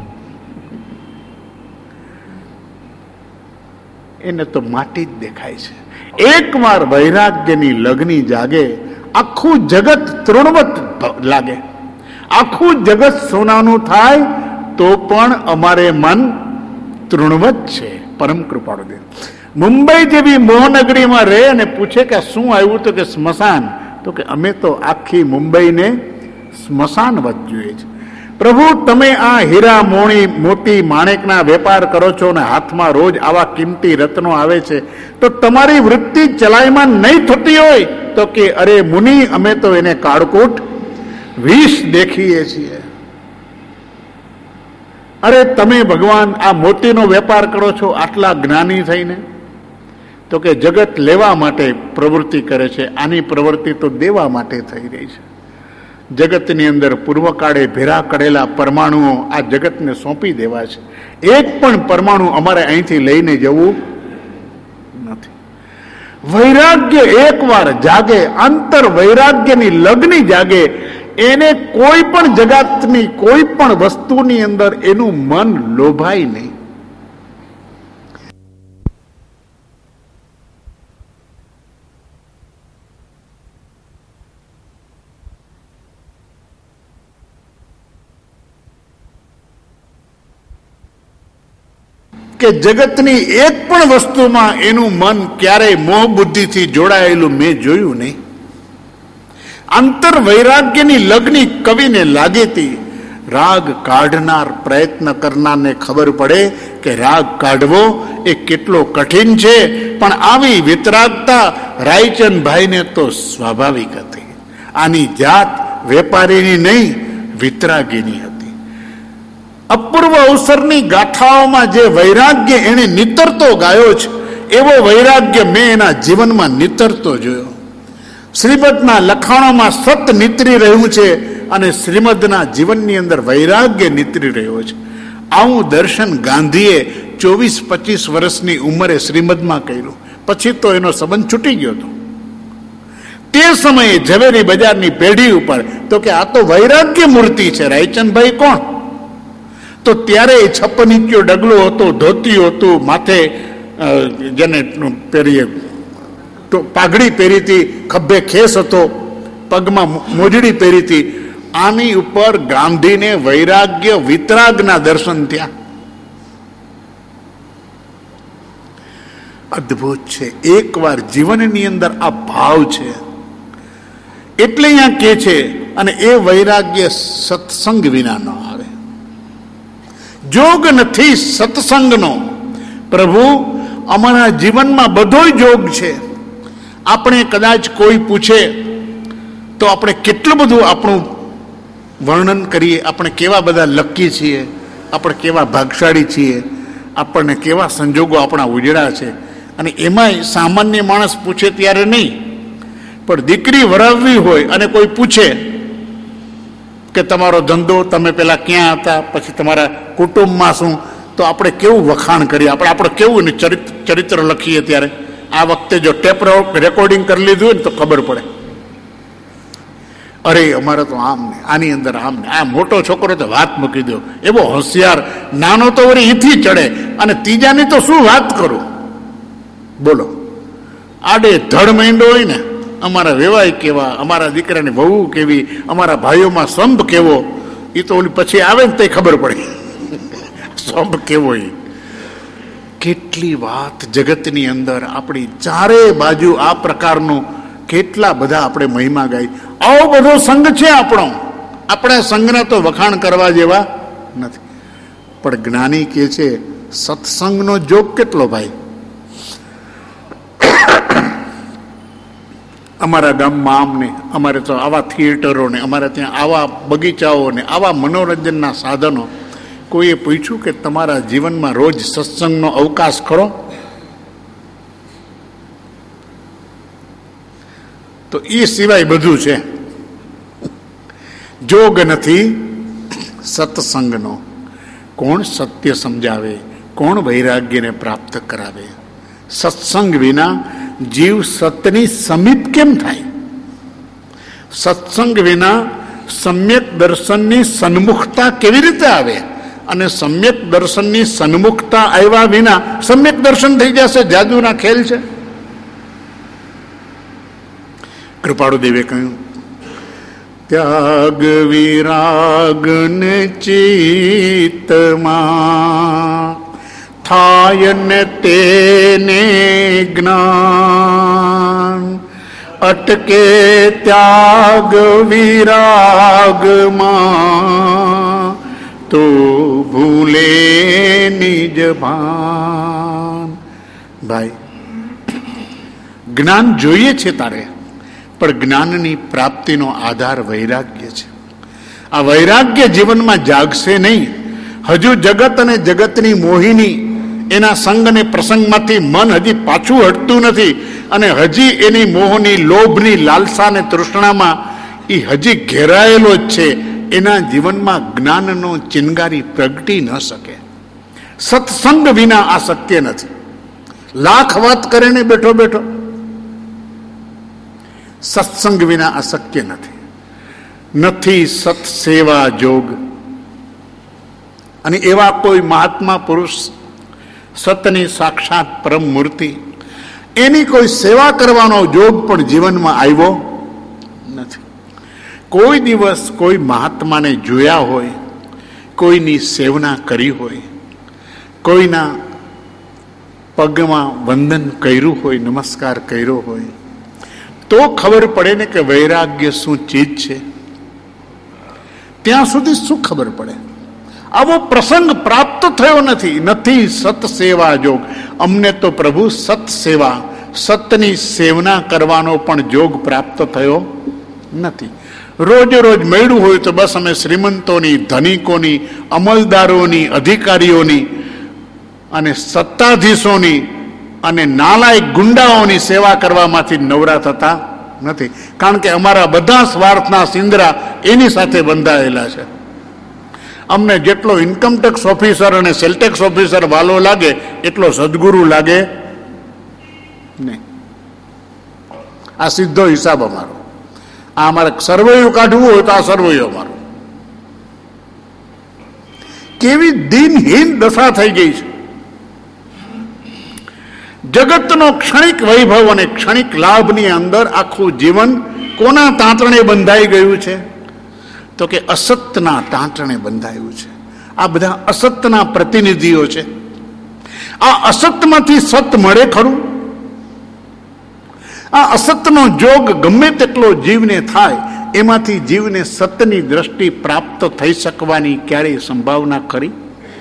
S1: એને તો માટી જ દેખાય છે. એક વાર વૈરાગ્યની લગ્ની જાગે, આખું જગત તૃણવત લાગે, આખું જગત સોનાનું થાય તો પણ અમારે મન તૃણવત છે. પરમ કૃપાળુ દેવ મુંબઈ જેવી મોહનગરીમાં રહે અને પૂછે કે શું આવ્યું? તો કે સ્મશાન. તો કે અમે તો આખી મુંબઈને સ્મશાનવત જોઈએ છે. પ્રભુ તમે આ હીરા મોણી મોતી માણેકના વેપાર કરો છો ને હાથમાં રોજ આવા કિંમતી રત્નો આવે છે, તો તમારી વૃત્તિ ચલાયમાન નહીં થતી હોય તો કે અરે મુનિ, અમે તો એને કાળકૂટ વિષ દેખીએ છીએ. અરે તમે ભગવાન આ મોતીનો વેપાર કરો છો આટલા જ્ઞાની થઈને, તો કે જગત લેવા માટે પ્રવૃત્તિ કરે છે, આની પ્રવૃત્તિ તો દેવા માટે થઈ રહી છે. જગતની અંદર પૂર્વકાળે ભેરા કરેલા પરમાણુઓ આ જગતને સોંપી દેવા છે. એક પણ પરમાણુ અમારે અહીંથી લઈને જવું નથી. વૈરાગ્ય એકવાર જાગે, અંતર વૈરાગ્યની લગ્ની જાગે, એને કોઈ પણ જગતની કોઈ પણ વસ્તુની અંદર એનું મન લોભાય નહીં. કે જગતની એક પણ વસ્તુમાં એનું મન ક્યારેય મોહ બુદ્ધિથી જોડાયેલું મેં જોયું નહીં. અંતર વૈરાગ્યની લગ્ની કવિને લાગી હતી. રાગ કાઢનાર પ્રયત્ન કરનારને ખબર પડે કે રાગ કાઢવો એ કેટલો કઠિન છે, પણ આવી વિતરાગતા રાયચંદભાઈને તો સ્વાભાવિક હતી. આની જાત વેપારીની નહીં, વિતરાગીની હતી. અપૂર્વ અવસરની ગાથાઓમાં જે વૈરાગ્ય એને નિતરતો ગાયો છે, એવો વૈરાગ્ય મેં એના જીવનમાં નિતરતો જોયો. શ્રીમદના લખાણોમાં સત નીતરી રહ્યું છે અને શ્રીમદના જીવનની અંદર વૈરાગ્ય નીતરી રહ્યો છે. આવું દર્શન ગાંધીએ ચોવીસ પચીસ વર્ષની ઉંમરે શ્રીમદમાં કર્યું. પછી તો એનો સંબંધ છૂટી ગયો હતો. તે સમયે ઝવેરી બજારની પેઢી ઉપર તો કે આ તો વૈરાગ્ય મૂર્તિ છે. રાયચંદભાઈ કોણ? તો ત્યારે છપ્પન ઇંચનો ડગલો હતો, ધોતી હતું, માથે જેને પહેરીએ તો પાઘડી પહેરી હતી, ખભે ખેસ હતો, પગમાં મોજડી પહેરી હતી. આની ઉપર ગાંધીને વૈરાગ્ય વિતરાગના દર્શન થયા. અદ્ભુત છે. એકવાર જીવનની અંદર આ ભાવ છે એટલે અહીંયા કે છે. અને એ વૈરાગ્ય સત્સંગ વિના ન આવે. જોગ નથી સત્સંગનો. પ્રભુ અમારા જીવનમાં બધો જોગ છે. આપણે કદાચ કોઈ પૂછે તો આપણે કેટલું બધું આપણું વર્ણન કરીએ. આપણે કેવા બધા લકી છીએ, આપણે કેવા ભાગશાળી છીએ, આપણને કેવા સંજોગો આપણા ઉજળા છે. અને એમાંય સામાન્ય માણસ પૂછે ત્યારે નહીં, પણ દીકરી વરાવવી હોય અને કોઈ પૂછે કે તમારો ધંધો, તમે પેલા ક્યાં હતા, પછી તમારા કુટુંબમાં શું, તો આપણે કેવું વખાણ કરીએ, આપણે આપણે કેવું ચરિત્ર ચરિત્ર લખીએ. ત્યારે આ વખતે જો ટેપ રેકોર્ડિંગ કરી લીધું હોય ને તો ખબર પડે, અરે અમારે તો આમ ને આની અંદર આમ ને, આ મોટો છોકરો તો વાત મૂકી દો, એવો હોશિયાર, નાનો તો વળી અહીંથી ચડે, અને ત્રીજાની તો શું વાત કરું. બોલો, આડે ધડ માંડો હોય ને, અમારા વેવાય કેવા, અમારા દીકરાની વહુ કેવી, અમારા ભાઈઓમાં સંભ કેવો, એ તો ઓલી પછી આવે ને તો ખબર પડે સંભ કેવો. એ કેટલી વાત જગતની અંદર આપણી ચારે બાજુ આ પ્રકારનું કેટલા બધા આપણે મહિમા ગાઈ. આવો બધો સંઘ છે આપણો. આપણા સંઘના તો વખાણ કરવા જેવા નથી. પણ જ્ઞાની કે છે સત્સંગનો જોગ કેટલો ભાઈ. અમારા ગામમાં આમ ને, અમારે તો આવા થિયેટરો ને, અમારે ત્યાં આવા બગીચાઓ ને, આવા મનોરંજનના સાધનો. કોઈએ પૂછ્યું કે તમારા જીવનમાં રોજ સત્સંગનો અવકાશ ખરો? તો એ સિવાય બધું છે. જોગ નથી સત્સંગનો. કોણ સત્ય સમજાવે, કોણ વૈરાગ્યને પ્રાપ્ત કરાવે. સત્સંગ વિના જીવ સતની સમીપ કેમ થાય? સત્સંગ વિના સમ્યક દર્શનની સન્મુખતા કેવી રીતે આવે? અને સમ્યક દર્શનની સન્મુખતા આવ્યા વિના સમ્યક દર્શન થઈ જશે? જાદુના ખેલ છે. કૃપાળુ દેવે કહ્યું, ત્યાગ વિરાગ ને ચિત્તમાં થાય ને તેને જ્ઞાન, અટકે ત્યાગ વિરાગમાં તો ભૂલે નિજ ભાન. ભાઈ, જ્ઞાન જોઈએ છે તારે, પણ જ્ઞાનની પ્રાપ્તિનો આધાર વૈરાગ્ય છે. આ વૈરાગ્ય જીવનમાં જાગશે નહીં. હજુ જગત અને જગતની મોહિની એના સંગ અને પ્રસંગમાંથી મન હજી પાછું હટતું નથી, અને હજી એની મોહની, લોભની, લાલસા અને તૃષ્ણામાં એ હજી ઘેરાયેલો જ છે. એના જીવનમાં જ્ઞાનનો ચિનગારી પ્રગટી ન શકે. સત્સંગ વિના આ શક્ય નથી. લાખ વાત કરે ને બેઠો બેઠો, સત્સંગ વિના આ શક્ય નથી. નથી સત સેવા જોગ. અને એવા કોઈ મહાત્મા પુરુષ, સતની સાક્ષાત પરમ મૂર્તિ, એની કોઈ સેવા કરવાનો જોગ પણ જીવનમાં આવ્યો નથી. કોઈ દિવસ કોઈ મહાત્માને જોયા હોય, કોઈની સેવના કરી હોય, કોઈના પગમાં વંદન કર્યું હોય, નમસ્કાર કર્યો હોય, તો ખબર પડે ને કે વૈરાગ્ય શું ચીજ છે. ત્યાં સુધી શું ખબર પડે? આવો પ્રસંગ પ્રાપ્ત થયો નથી. નથી સત સેવા જોગ. અમને તો પ્રભુ સત સેવા, સતની સેવના કરવાનો પણ જોગ પ્રાપ્ત થયો નથી. રોજ રોજ મળ્યું હોય તો બસ અમે શ્રીમંતોની, ધનિકોની, અમલદારોની, અધિકારીઓની અને સત્તાધીશોની અને નાલાયક ગુંડાઓની સેવા કરવામાંથી નવરા થતા નથી. કારણ કે અમારા બધા સ્વાર્થના સિંદરા એની સાથે બંધાયેલા છે. અમને જેટલો ઇન્કમટેક્સ ઓફિસર અને સેલટેક્સ ઓફિસર વાલો લાગે, એટલો સદગુરુ લાગે નહીં. આ સીધો હિસાબ અમારો. આ અમારે સર્વૈયું કાઢવું હોય તો આ સર્વૈયું અમારું. કેવી દિનહીન દશા થઈ ગઈ છે. જગતનો ક્ષણિક વૈભવ અને ક્ષણિક લાભની અંદર આખું જીવન કોના તાંતણે બંધાઈ ગયું છે? તો કે અસતના તાંતણે બંધાયું છે. આ બધા અસતના પ્રતિનિધિઓ છે. આ અસતમાંથી સત મળે ખરું? આ અસતનો જોગ ગમે તેટલો જીવને થાય, એમાંથી જીવને સતની દ્રષ્ટિ પ્રાપ્ત થઈ શકવાની ક્યારેય સંભાવના ખરી?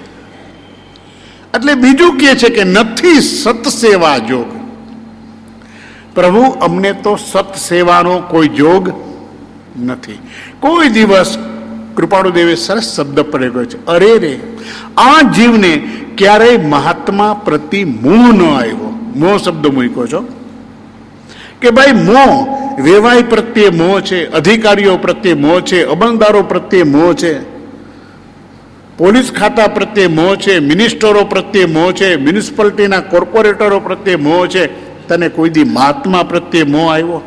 S1: એટલે બીજું કહે છે કે નથી સત સેવા જોગ. પ્રભુ, અમને તો સત સેવાનો કોઈ જોગ નથી. કોઈ દિવસ કૃપાળુ દેવે સરસ શબ્દ પ્રયોગ છે, અરે રે, આ જીવને ક્યારેય મહાત્મા પ્રતિ મોહ ન આવ્યો. મોહ શબ્દ મૂક્યો છો કે ભાઈ, મોહ વેવાઈ પ્રત્યે મોહ છે, અધિકારીઓ પ્રત્યે મોહ છે, અમલદારો પ્રત્યે મોહ છે, પોલીસ ખાતા પ્રત્યે મોહ છે, મિનિસ્ટરો પ્રત્યે મોહ છે, મ્યુનિસિપાલિટીના કોર્પોરેટરો પ્રત્યે મોહ છે. તને કોઈ દી મહાત્મા પ્રત્યે મોહ આવ્યો?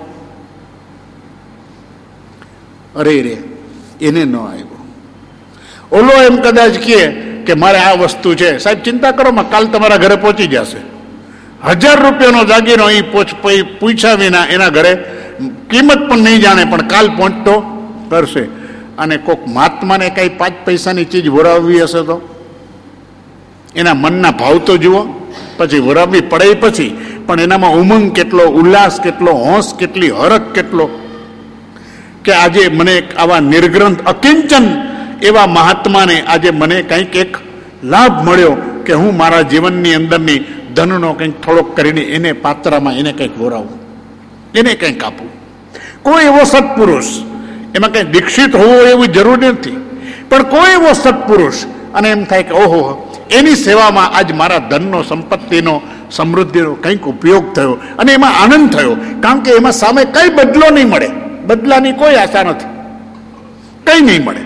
S1: અરે રે, એને ન આવ્યો. ઓલો એમ કદાચ કહે કે મારે આ વસ્તુ છે, સાહેબ ચિંતા કરો, માં કાલ તમારા ઘરે પહોંચી જશે. હજાર રૂપિયાનો દાગીનો અહીં પૂછ્યા વિના એના ઘરે, કિંમત પણ નહીં જાણે, પણ કાલ પહોંચતો કરશે. અને કોઈક મહાત્માને કઈ પાંચ પૈસાની ચીજ વરાવવી હશે તો એના મનના ભાવ તો જુઓ. પછી વરાવવી પડે પછી પણ એનામાં ઉમંગ કેટલો, ઉલ્લાસ કેટલો, હોંશ કેટલી, હરખ કેટલો, કે આજે મને આવા નિર્ગ્રંથ અકિંચન એવા મહાત્માને આજે મને કંઈક એક લાભ મળ્યો કે હું મારા જીવનની અંદરની ધનનો કંઈક થોડોક કરીને એને પાત્રમાં એને કંઈક વરાવું, એને કંઈક આપું. કોઈ એવો સત્પુરુષ, એમાં કંઈ દીક્ષિત હોવો એવું જરૂરી નથી, પણ કોઈ એવો સત્પુરુષ અને એમ થાય કે ઓહો, એની સેવામાં આજ મારા ધનનો, સંપત્તિનો, સમૃદ્ધિનો કંઈક ઉપયોગ થયો અને એમાં આનંદ થયો. કારણ કે એમાં સામે કઈ બદલો નહીં મળે, બદલાની કોઈ આશા નથી, કઈ નહીં મળે.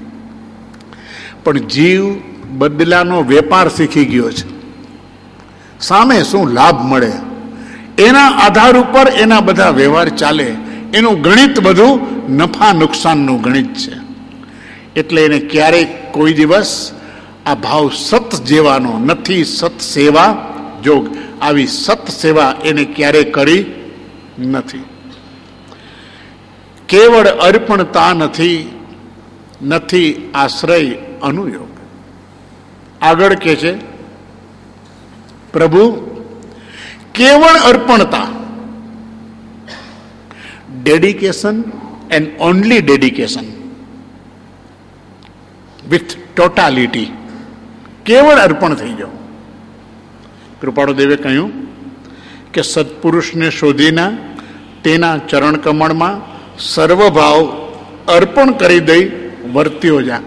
S1: પણ જીવ બદલાનો વેપાર શીખી ગયો છે. સામે શું લાભ મળે એના આધાર ઉપર એના બધા વ્યવહાર ચાલે. એનું ગણિત બધું નફા નુકસાનનું ગણિત છે. એટલે એને ક્યારેય કોઈ દિવસ આ ભાવ સત જેવાનો નથી. સત સેવા જોગ, આવી સત સેવા એને ક્યારેય કરી નથી. કેવળ અર્પણતા નથી, નથી આશ્રય અનુયોગ. આગળ કે છે પ્રભુ, કેવળ અર્પણતા, dedication and only dedication with totality, કેવળ અર્પણ થઈ જાઓ. કૃપાળુ દેવે કહ્યું કે સત્પુરુષને શોધીને તેના ચરણ કમળમાં સર્વભાવ અર્પણ કરી દઈ વર્ત્યો જા.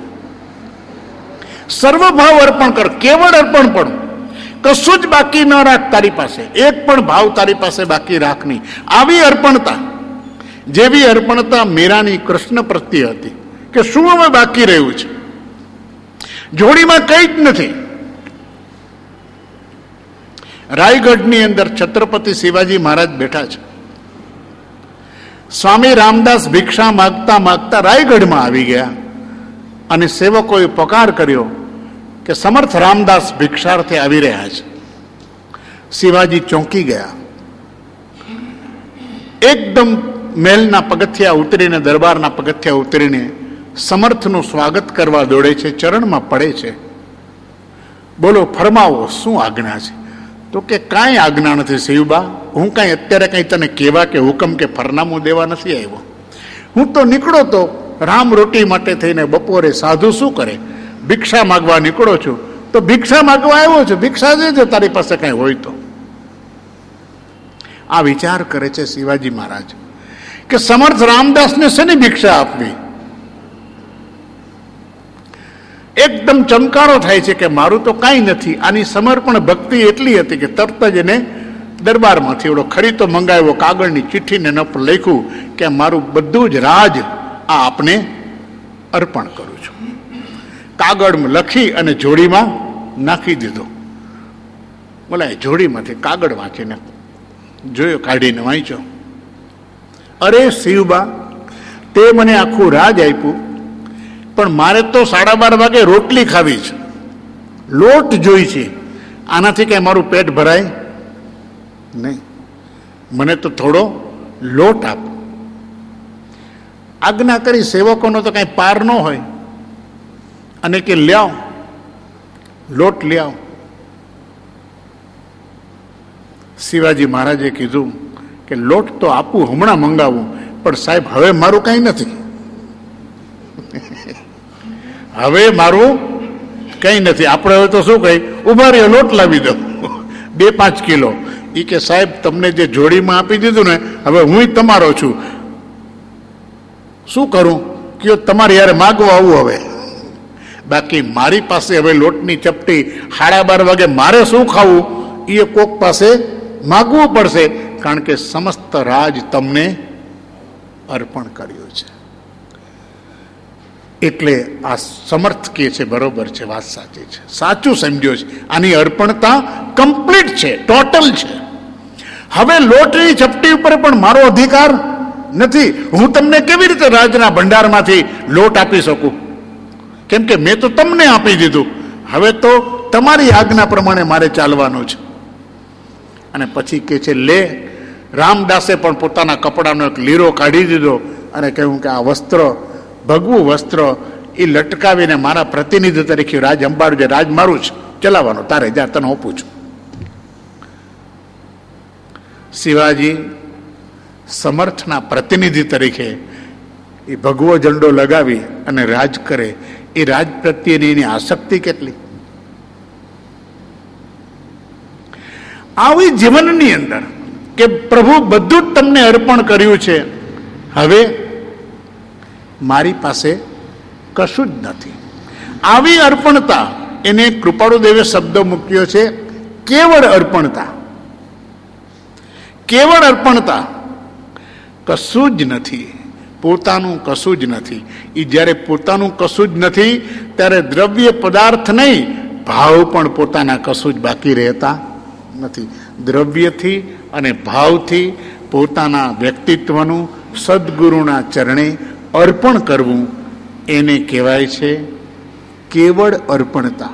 S1: સર્વભાવ અર્પણ કર, કેવળ અર્પણ પણ, કશું જ બાકી ન રાખ તારી પાસે, એક પણ ભાવ તારી પાસે બાકી રાખ નહીં. આવી અર્પણતા, જેવી અર્પણતા મીરાની કૃષ્ણ પ્રત્યે હતી કે શું હવે બાકી રહ્યું છે, જોડીમાં કઈ જ નથી. રાયગઢની અંદર છત્રપતિ શિવાજી મહારાજ બેઠા છે. સ્વામી રામદાસ ભિક્ષા માગતા માગતા રાયગઢમાં આવી ગયા અને સેવકોએ પકાર કર્યો કે સમર્થ રામદાસ ભિક્ષાર્થે આવી રહ્યા છે. શિવાજી ચોંકી ગયા. એકદમ મહેલના પગથિયા ઉતરીને, દરબારના પગથિયા ઉતરીને સમર્થનું સ્વાગત કરવા દોડે છે, ચરણમાં પડે છે. બોલો, ફરમાવો, શું આજ્ઞા છે? તો કે કાંઈ આજ્ઞા નથી શિવબા, હું કાંઈ અત્યારે કંઈ તને કહેવા કે હુકમ કે ફરનામું દેવા નથી આવ્યો. હું તો નીકળો તો રામ રોટી માટે થઈને બપોરે સાધુ શું કરે, ભિક્ષા માગવા નીકળો છું, તો ભિક્ષા માગવા આવ્યો છું, ભિક્ષા દેજો તારી પાસે કઈ હોય તો. આ વિચાર કરે છે શિવાજી મહારાજ કે સમર્થ રામદાસને શેની ભિક્ષા આપવી. એકદમ ચમકારો થાય છે કે મારું તો કાંઈ નથી. આની સમર્પણ ભક્તિ એટલી હતી કે તરત જ એને દરબારમાંથી એવડો ખરીતો મંગાવ્યો, કાગળની ચિઠ્ઠીને ન લખ્યું કે મારું બધું જ રાજ આ આપને અર્પણ કરું છું. કાગળ લખી અને જોડીમાં નાખી દીધો. બોલાય જોડીમાંથી કાગળ વાંચીને જોયો, કાઢીને વાંચ્યો. અરે શિવબા, તે મને આખું રાજ આપ્યું, પણ મારે તો સાડા બાર વાગે રોટલી ખાવી છે, લોટ જોઈ છે. આનાથી કઈ મારું પેટ ભરાય નહીં, મને તો થોડો લોટ આપ. આજ્ઞા કરી, સેવકોનો તો કઈ પાર ન હોય, અને કે લ્યાવ લોટ લ્યાવ. શિવાજી મહારાજે કીધું કે લોટ તો આપું, હમણાં મંગાવું, પણ સાહેબ હવે મારું કઈ નથી, હવે મારું કઈ નથી. આપણે હવે તો શું કહી, ઉભા રહ્યો, લોટ લાવી દો બે પાંચ કિલો. એ કે સાહેબ તમને જે જોડીમાં આપી દીધું ને, હવે હું તમારો છું, શું કરું કયો, તમારે યારે માગવા આવું હવે. બાકી મારી પાસે હવે લોટની ચપટી સાડા બાર વાગે મારે શું ખાવું, એ કોક પાસે માગવું પડશે, કારણ કે સમસ્ત રાજ તમને અર્પણ કર્યું છે. એટલે આ સમર્થ કે છે બરોબર છે, વાત સાચી છે, સાચું સમજ્યો છે. આની અર્પણતા કમ્પ્લીટ છે, ટોટલ છે. હવે લોટની ચપટી ઉપર પણ મારો અધિકાર નથી. હું તમને કેવી રીતે રાજના ભંડારમાંથી લોટ આપી શકું, કેમ કે મેં તો તમને આપી દીધું. હવે તો તમારી આજ્ઞા પ્રમાણે મારે ચાલવાનું છે. અને પછી કે છે લે. રામદાસે પણ પોતાના કપડાનો એક લીરો કાઢી દીધો અને કહ્યું કે આ વસ્ત્ર, ભગવું વસ્ત્ર, એ લટકાવીને મારા પ્રતિનિધિ તરીકે રાજ અંબાડું છે, રાજ મારું છે, ચલાવવાનું તારે, જ્યાં તને ઓપું છું. શિવાજી સમર્થના પ્રતિનિધિ તરીકે એ ભગવો ઝંડો લગાવી અને રાજ કરે. એ રાજ પ્રત્યેની એની આસક્તિ કેટલી. આવી જીવનની અંદર કે પ્રભુ બધું જ તમને અર્પણ કર્યું છે, હવે મારી પાસે કશું જ નથી. આવી અર્પણતા, એને કૃપાળુ દેવે શબ્દ મૂક્યો છે કેવળ અર્પણતા. કેવળ અર્પણતા, કશું જ નથી, પોતાનું કશું જ નથી. એ જ્યારે પોતાનું કશું જ નથી ત્યારે દ્રવ્ય પદાર્થ નહીં, ભાવ પણ પોતાના કશું જ બાકી રહેતા નથી. દ્રવ્યથી અને ભાવથી પોતાના વ્યક્તિત્વનું સદગુરુના ચરણે અર્પણ કરવું, એને કહેવાય છે કેવળ અર્પણતા.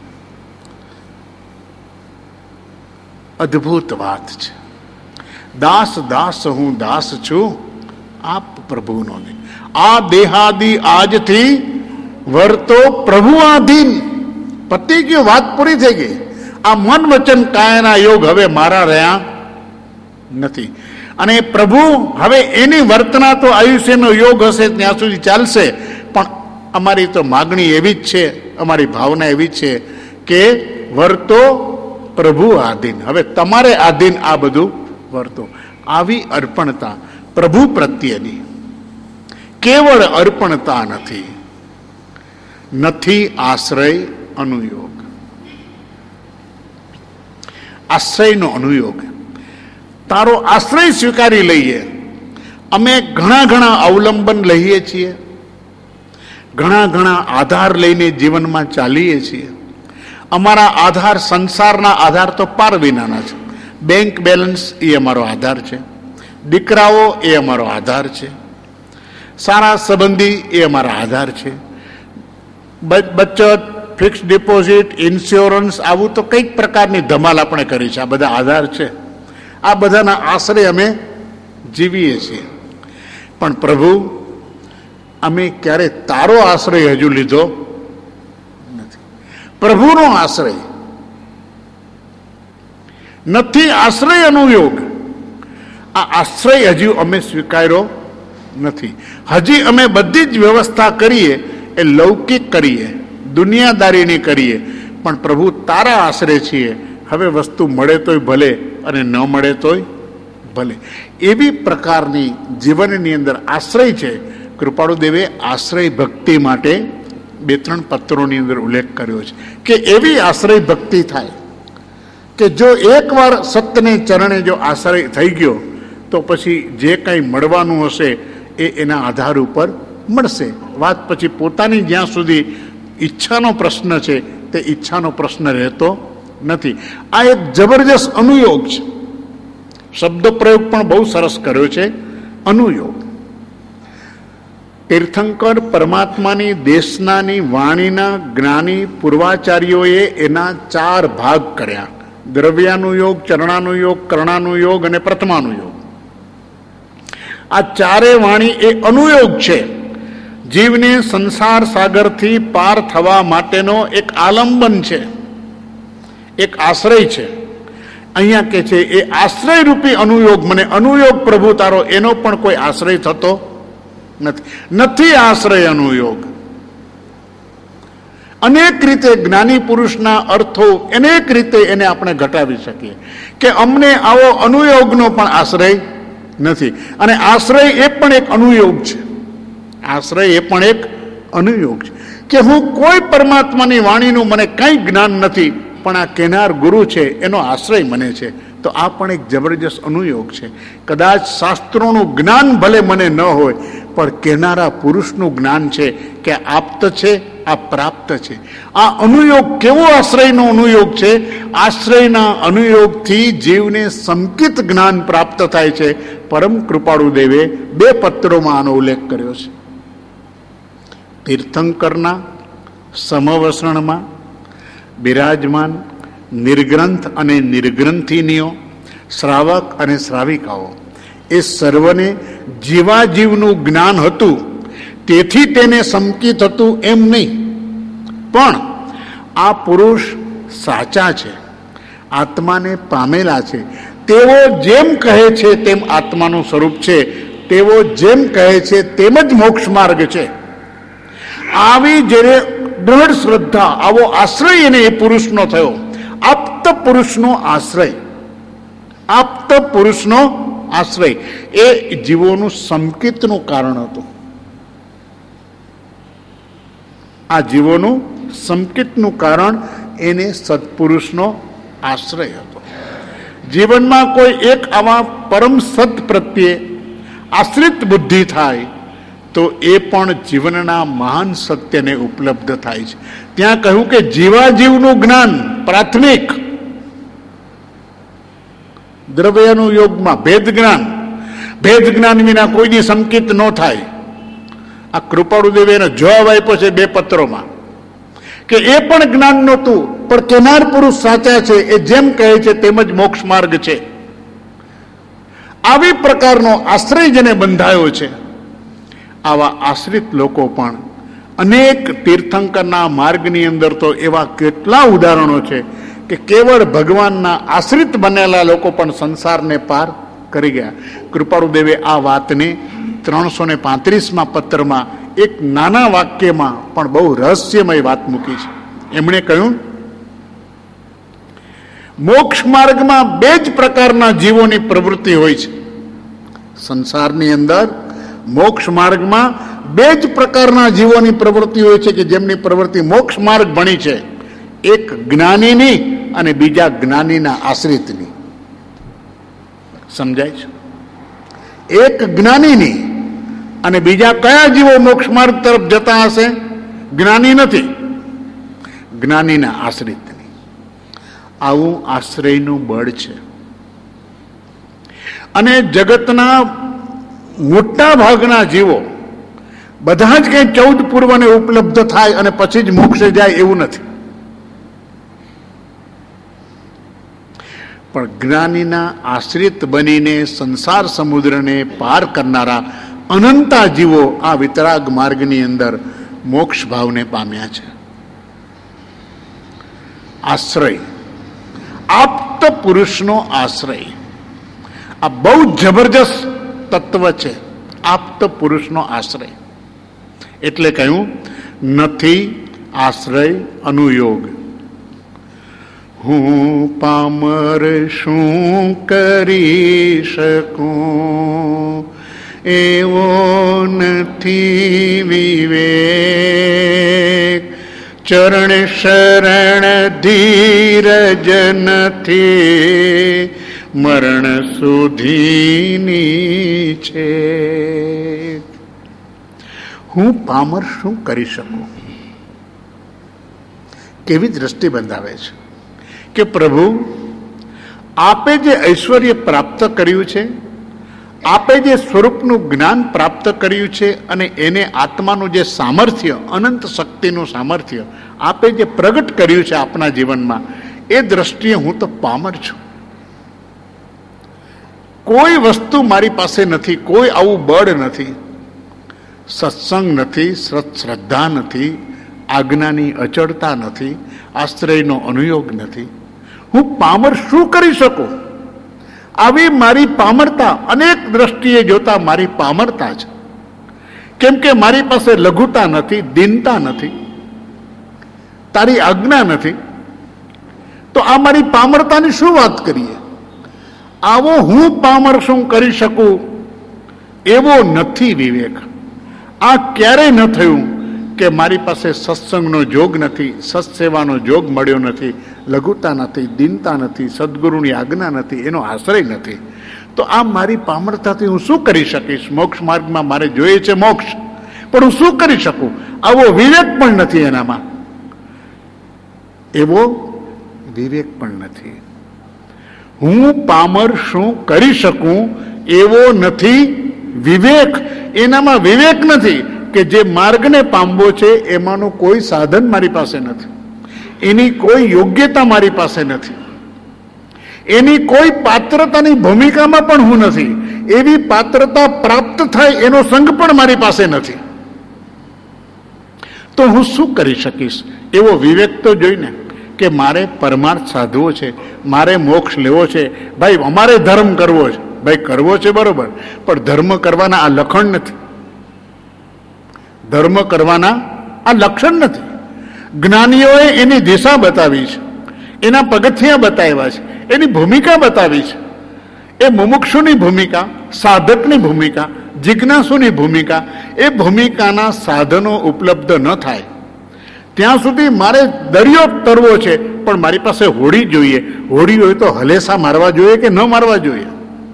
S1: અદ્ભુત વાત છે. દાસ દાસ હું દાસ છું, આપ પ્રભુનો નહીં. આ દેહાદી આજથી વર્તો પ્રભુ આધીન. પતી ગયું, વાત પૂરી થઈ ગઈ. આ મન વચન કાયાના યોગ હવે મારા રહ્યા નથી. અને પ્રભુ હવે એની વર્તના તો આયુષ્યનો યોગ હશે ત્યાં સુધી ચાલશે. પણ અમારી તો માગણી એવી જ છે, અમારી ભાવના એવી છે કે વર્તો પ્રભુ આધીન, હવે તમારે આધીન આ બધું વર્તો. આવી અર્પણતા પ્રભુ પ્રત્યેની કેવળ અર્પણતા નથી, નથી આશ્રય અનુયોગ. આશ્રયનો અનુયોગ, તારો આશ્રય સ્વીકારી લઈએ. અમે ઘણા ઘણા અવલંબન લઈએ છીએ, ઘણા ઘણા આધાર લઈને જીવનમાં ચાલીએ છીએ. અમારા આધાર સંસારના આધાર તો પાર વિનાના છે. બેંક બેલેન્સ એ અમારો આધાર છે, દીકરાઓ એ અમારો આધાર છે, સારા સંબંધી એ અમારા આધાર છે, બચત, ફિક્સ ડિપોઝિટ, ઇન્સ્યોરન્સ, આવું તો કઈક પ્રકારની ધમાલ આપણે કરી છે. આ બધા આધાર છે. આ બધાના આશ્રય અમે જીવીએ છીએ. પણ પ્રભુ, અમે ક્યારે તારો આશ્રય હજુ લીધો નથી, પ્રભુનો આશ્રય નથી. આશ્રય અનુયોગ, આ આશ્રય હજુ અમે સ્વીકાર્યો નથી. હજી અમે બધી જ વ્યવસ્થા કરીએ એ લૌકિક કરીએ, દુનિયાદારીની કરીએ, પણ પ્રભુ તારા આશરે છીએ. હવે વસ્તુ મળે તોય ભલે અને ન મળે તોય ભલે. એવી પ્રકારની જીવનની અંદર આશ્રય છે. કૃપાળુ દેવે આશ્રય ભક્તિ માટે બે ત્રણ પત્રોની અંદર ઉલ્લેખ કર્યો છે કે એવી આશ્રય ભક્તિ થાય કે જો એકવાર સત્યને ચરણે જો આશ્રય થઈ ગયો તો પછી જે કંઈ મળવાનું હશે એ એના આધાર ઉપર મળશે. વાત પછી પોતાની જ્યાં સુધી ઈચ્છાનો પ્રશ્ન છે તે ઈચ્છાનો પ્રશ્ન રહેતો નથી. આ એક જબરજસ્ત અનુયોગ છે. શબ્દ પ્રયોગ પણ બહુ સરસ કર્યો છે, અનુયોગ. તીર્થંકર પરમાત્માની દેશનાની વાણીના જ્ઞાની પૂર્વાચાર્યોએ એના ચાર ભાગ કર્યા: દ્રવ્યાનુયોગ, ચરણાનુયોગ, કર્ણાનુયોગ અને પ્રથમાનુયોગ. આ ચારે વાણી એ અનુયોગ છે. જીવને સંસાર સાગરથી પાર થવા માટેનો એક આલંબન છે, એક આશ્રય છે. અહીંયા કે છે એ આશ્રય રૂપી અનુયોગ, મને અનુયોગ પ્રભુ તારો, એનો પણ કોઈ આશ્રય થતો નથી. નથી આશ્રય અનુયોગ. અનેક રીતે જ્ઞાની પુરુષના અર્થો અનેક રીતે એને આપણે ઘટાવી શકીએ કે અમને આવો અનુયોગનો પણ આશ્રય નથી. અને આશ્રય એ પણ એક અનુયોગ છે. આશ્રય એ પણ એક અનુયોગ છે કે હું કોઈ પરમાત્માની વાણીનું મને કંઈ જ્ઞાન નથી, પણ આ કેનાર ગુરુ છે એનો આશ્રય મને છે. તો આ પણ એક જબરજસ્ત અનુયોગ છે. કદાચ શાસ્ત્રોનું જ્ઞાન ભલે મને ન હોય, પણ કેનારા પુરુષનું જ્ઞાન છે કે આપ્ત છે, આ પ્રાપ્ત છે. આ અનુયોગ કેવો આશ્રયનો અનુયોગ છે? આશ્રયના અનુયોગથી જીવને સંકિત જ્ઞાન પ્રાપ્ત થાય છે. પરમ કૃપાળુ દેવે બે પત્રોમાં આનો ઉલ્લેખ કર્યો છે. તીર્થંકરના સમવસરણમાં બિરાજમાન નિર્ગ્રંથ અને નિર્ગ્રંથિનીઓ, શ્રાવક અને શ્રાવિકાઓ, એ સર્વને જીવાજીવનું જ્ઞાન હતું, તેથી તેને સંકિત હતું એમ નહીં. પણ આ પુરુષ સાચા છે, આત્માને પામેલા છે, તેઓ જેમ કહે છે તેમ આત્માનું સ્વરૂપ છે, તેઓ જેમ કહે છે તેમ જ મોક્ષ માર્ગ છે. આવી જ્યારે દ્રઢ શ્રદ્ધા, આવો આશ્રય એને એ પુરુષનો થયો. આપ્ત પુરુષનો આશ્રય, આપ્ત પુરુષનો આશ્રય એ જીવોનું સંકિતનું કારણ હતું. આ જીવોનું સંકિતનું કારણ એને સત્પુરુષનો આશ્રય હતો. જીવનમાં કોઈ એક આવા પરમ સત પ્રત્યે આશ્રિત બુદ્ધિ થાય તો એ પણ જીવનના મહાન સત્યને ઉપલબ્ધ થાય છે. ત્યાં કહ્યું કે જીવાજીવનું જ્ઞાન પ્રાથમિક, દ્રવ્યનું યોગમાં ભેદ જ્ઞાન, ભેદ જ્ઞાન વિના કોઈની સંકિત ન થાય. આ કૃપાળુ દેવે એનો જવાબ આપ્યો છે બે પત્રોમાં કે એ પણ જ્ઞાન નહોતું, પણ કેનાર પુરુષ સાચા છે, એ જેમ કહે છે તેમ જ મોક્ષ માર્ગ છે. આવી પ્રકારનો આશ્રય જેને બંધાયો છે, આવા આશ્રિત લોકો પણ અનેક તીર્થંકરના માર્ગની અંદર તો એવા કેટલા ઉદાહરણો છે કે કેવળ ભગવાનના આશ્રિત બનેલા લોકો પણ સંસારને પાર કરી ગયા. કૃપાળુ દેવે આ વાતને ત્રણસો ને પાંત્રીસમાં પત્રમાં એક નાના વાક્યમાં પણ બહુ રહસ્યમય વાત મૂકી છે. એમણે કહ્યું, મોક્ષ માર્ગમાં બે જ પ્રકારના જીવોની પ્રવૃત્તિ હોય છે. સંસારની અંદર મોક્ષ માર્ગમાં બે જ પ્રકારના જીવોની પ્રવૃત્તિ હોય છે કે જેમની પ્રવૃત્તિ મોક્ષ માર્ગ ભણી છે. એક જ્ઞાનીની અને બીજા જ્ઞાનીના આશ્રિતની. સમજાય છે? એક જ્ઞાનીની અને બીજા કયા જીવો મોક્ષ માર્ગ તરફ જતા હશે? જ્ઞાની નથી, જ્ઞાનીના આશ્રિતની. આવું આશ્રયનું બળ છે. અને જગતના મોટા ભાગના જીવો બધા જ કઈ ચૌદ પૂર્વને ઉપલબ્ધ થાય અને પછી જ મોક્ષે જાય એવું નથી. પણ જ્ઞાનીના આશ્રિત બનીને સંસાર સમુદ્રને પાર કરનારા અનંતા જીવો આ વિતરાગ માર્ગની અંદર મોક્ષ ભાવને પામ્યા છે. આશ્રય, આપ્ત પુરુષનો આશ્રય, આ બહુ જબરજસ્ત તત્વ છે. આપ્ત પુરુષનો આશ્રય એટલે કહ્યું, નથી આશ્રય અનુયોગ. હું પામર શું કરી શકું, એવો નથી વિવેક. ચરણ શરણ ધીરજ નથી, મરણ સુધીની છે. હું પામર શું કરી શકું? કેવી દ્રષ્ટિ બંધાવે છે કે પ્રભુ, આપે જે ઐશ્વર્ય પ્રાપ્ત કર્યું છે, આપે જે સ્વરૂપનું જ્ઞાન પ્રાપ્ત કર્યું છે, અને એને આત્માનું જે સામર્થ્ય, અનંત શક્તિનું સામર્થ્ય આપે જે પ્રગટ કર્યું છે આપના જીવનમાં, એ દ્રષ્ટિએ હું તો પામર છું. કોઈ વસ્તુ મારી પાસે નથી, કોઈ આવું બળ નથી, સત્સંગ નથી, શ્રદ્ધા નથી, આજ્ઞાની અચળતા નથી, આશ્રયનો અનુયોગ નથી. હું પામર શું કરી શકું? આવી મારી પામરતા અનેક દ્રષ્ટિએ જોતા મારી પામરતા છે. કેમ કે મારી પાસે લઘુતા નથી, દીનતા નથી, તારી આજ્ઞા નથી. તો આ મારી પામરતાની શું વાત કરીએ? આવો હું પામર શું કરી શકું એવો નથી વિવેક. આ ક્યારેય ન થયું કે મારી પાસે સત્સંગનો જોગ નથી, સત્સેવાનો જોગ મળ્યો નથી, લઘુતા નથી, દીનતા નથી, સદગુરુની આજ્ઞા નથી, એનો આશ્રય નથી. તો આ મારી પામરતાથી હું શું કરી શકીશ? મોક્ષ માર્ગમાં મારે જોઈએ છે મોક્ષ, પણ હું શું કરી શકું? આવો વિવેક પણ નથી એનામાં, એવો વિવેક પણ નથી. હું પામર શું કરી શકું એવો નથી વિવેક. એનામાં વિવેક નથી કે જે માર્ગને પામવો છે એમાંનું કોઈ સાધન મારી પાસે નથી, એની કોઈ યોગ્યતા મારી પાસે નથી, એની કોઈ પાત્રતાની ભૂમિકામાં પણ હું નથી, એવી પાત્રતા પ્રાપ્ત થાય એનો સંગ પણ મારી પાસે નથી. તો હું શું કરી શકીશ? એવો વિવેક તો જોઈને કે મારે પરમાર્થ સાધવો છે, મારે મોક્ષ લેવો છે. ભાઈ અમારે ધર્મ કરવો છે, ભાઈ કરવો છે બરોબર, પણ ધર્મ કરવાના આ લક્ષણ નથી, ધર્મ કરવાના આ લક્ષણ નથી. જ્ઞાનીઓએ એની દિશા બતાવી છે, એના પગથિયા બતાવ્યા છે, એની ભૂમિકા બતાવી છે. એ મુમુક્ષુની ભૂમિકા, સાધકની ભૂમિકા, જિજ્ઞાસુની ભૂમિકા, એ ભૂમિકાના સાધનો ઉપલબ્ધ ન થાય ત્યાં સુધી મારે દરિયો તરવો છે, પણ મારી પાસે હોડી જોઈએ. હોડી હોય તો હલેસા મારવા જોઈએ કે ન મારવા જોઈએ?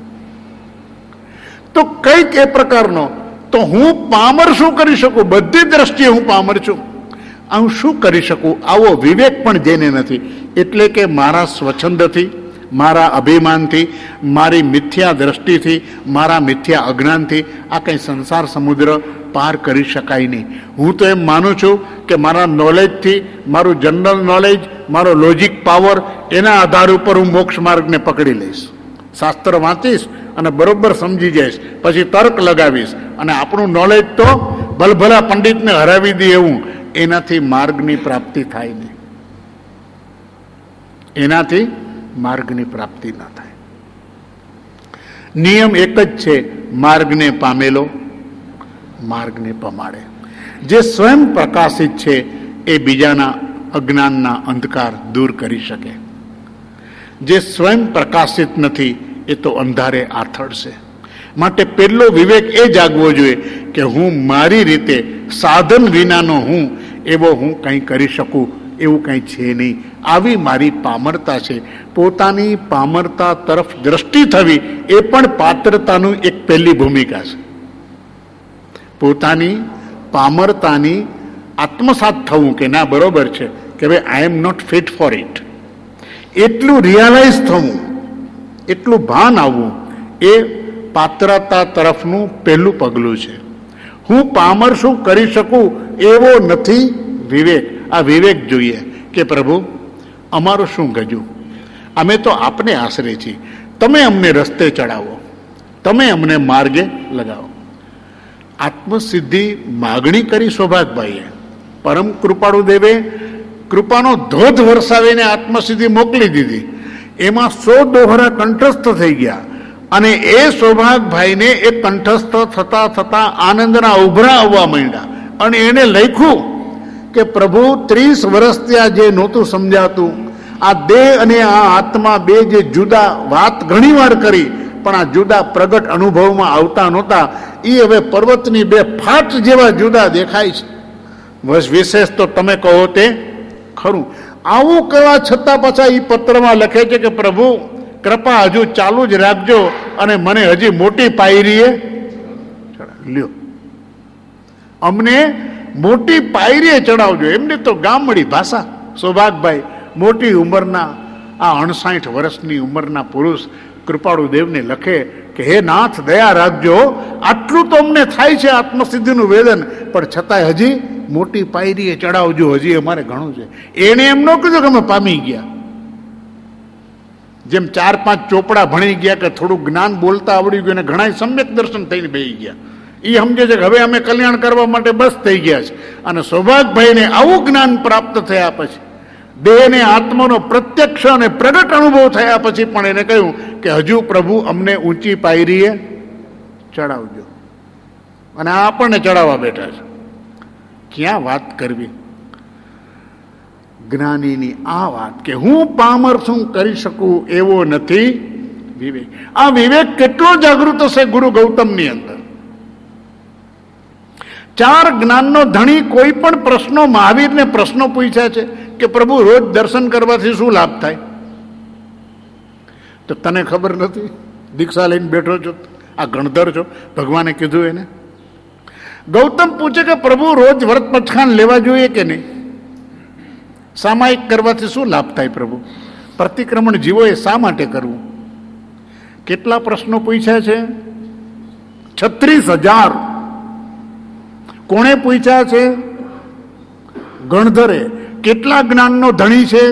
S1: તો કઈક એ પ્રકારનો. તો હું પામર શું કરી શકું? બધી દ્રષ્ટિએ હું પામર છું. હું શું કરી શકું? આવો વિવેક પણ જેને નથી, એટલે કે મારા સ્વચ્છંદથી, મારા અભિમાનથી, મારી મિથ્યા દ્રષ્ટિથી, મારા મિથ્યા અજ્ઞાનથી આ કંઈ સંસાર સમુદ્ર પાર કરી શકાય નહીં. હું તો એમ માનું છું કે મારા નોલેજથી, મારું જનરલ નોલેજ, મારો લોજિક પાવર, એના આધાર ઉપર હું મોક્ષ માર્ગને પકડી લઈશ. શાસ્ત્ર વાંચીશ અને બરોબર સમજી જઈશ, પછી તર્ક લગાવીશ, અને આપણું નોલેજ તો ભલભલા પંડિતને હરાવી દે એવું, એનાથી માર્ગની પ્રાપ્તિ થાય નહીં. એનાથી માર્ગની પ્રાપ્તિ ના થાય. નિયમ એક જ છે, માર્ગને પામેલો માર્ગને પમાડે. જે સ્વયં પ્રકાશિત છે એ બીજાના અજ્ઞાનના અંધકાર દૂર કરી શકે. જે સ્વયં પ્રકાશિત નથી એ તો અંધારે આથડશે. માટે પહેલો વિવેક એ જાગવો જોઈએ કે હું મારી રીતે સાધન વિનાનો હું એવો હું કંઈ કરી શકું એવું કંઈ છે નહીં. આવી મારી પામરતા છે. પોતાની પામરતા તરફ દ્રષ્ટિ થવી એ પણ પાત્રતાનું એક પહેલી ભૂમિકા છે. પોતાની પામરતાની આત્મસાત થવું કે ના બરોબર છે કે ભાઈ I am not fit for it, એટલું રિયલાઇઝ થવું, એટલું ભાન આવવું એ પાત્રતા તરફનું પહેલું પગલું છે. હું પામર શું કરી શકું એવો નથી વિવેક. આ વિવેક જોઈએ કે પ્રભુ અમારું શું ગજું, અમે તો આપને આશરે છીએ, તમે અમને રસ્તે ચડાવો, તમે અમને માર્ગે લગાવો. આત્મસિદ્ધિ માગણી કરી સૌભાગભાઈએ. પરમ કૃપાળુ દેવે કૃપાનો ધોધ વરસાવીને આત્મસિદ્ધિ મોકલી દીધી. એમાં સો દોહરા કંઠસ્થ થઈ ગયા અને એ સૌભાગભાઈને એ કંઠસ્થ થતા થતા આનંદના ઉભરા આવવા માંડ્યા અને એને લખ્યું કે પ્રભુ ત્રીસ વર્ષ ત્યાં જે નહોતું સમજાતું, આ દેહ અને આ આત્મા બે જે જુદા વાત ઘણી વાર કરી પણ આ જુદા પ્રગટ અનુભવમાં આવતા નહોતા, એ હવે પર્વતની બે ફાટ જેવા જુદા દેખાય છે. વિશેષ તો તમે કહો તે ખરું. આવું કહેવા છતાં પાછા એ પત્રમાં લખે છે કે પ્રભુ કૃપા હજુ ચાલુ જ રાખજો અને મને હજી મોટી પાયરીએ લ્યો, અમને મોટી પાયરીએ ચડાવજો. એમની તો ગામડી ભાષા. સૌભાગભાઈ મોટી ઉંમરના આ અણસાઠ વર્ષની ઉંમરના પુરુષ કૃપાળુ દેવને લખે કે હે નાથ દયા રાખજો, આટલું તો અમને થાય છે આત્મસિદ્ધિનું વેદન, પણ છતાંય હજી મોટી પાયરીએ ચડાવજો, હજી અમારે ઘણું છે. એને એમ ન કીધું કે અમે પામી ગયા. જેમ ચાર પાંચ ચોપડા ભણી ગયા કે થોડું જ્ઞાન બોલતા આવડી ગયું અને ઘણા સમ્યક દર્શન થઈને બેસી ગયા, એ સમજે છે કે હવે અમે કલ્યાણ કરવા માટે બસ થઈ ગયા છે. અને સૌભાગભાઈને આવું જ્ઞાન પ્રાપ્ત થયા પછી, દેહને આત્માનો પ્રત્યક્ષ અને પ્રગટ અનુભવ થયા પછી પણ એને કહ્યું કે હજુ પ્રભુ અમને ઊંચી પાયરીએ ચડાવજો. અને આ આપણને ચડાવવા બેઠા છે. ક્યાં વાત કરવી જ્ઞાનીની આ વાત કે હું પામર શું કરી શકું એવો નથી વિવેક. આ વિવેક કેટલો જાગૃત હશે ગુરુ ગૌતમની અંદર. ચાર જ્ઞાનનો ધણી કોઈ પણ પ્રશ્નો મહાવીરને પ્રશ્નો પૂછ્યા છે કે પ્રભુ રોજ દર્શન કરવાથી શું લાભ થાય? તો તને ખબર નથી? દીક્ષા લઈને બેઠો છો, આ ગણધર છો, ભગવાને કીધું એને. ગૌતમ પૂછે કે પ્રભુ રોજ વ્રત પચખાન લેવા જોઈએ કે નહીં? સામાયિક કરવાથી શું લાભ થાય પ્રભુ? પ્રતિક્રમણ જીવો એ શા માટે કરવું? કેટલા પ્રશ્નો પૂછ્યા છે? છત્રીસ હજાર. કોણે પૂછ્યા છે? ગણધરે. કેટલા જ્ઞાનનો ધણી છે?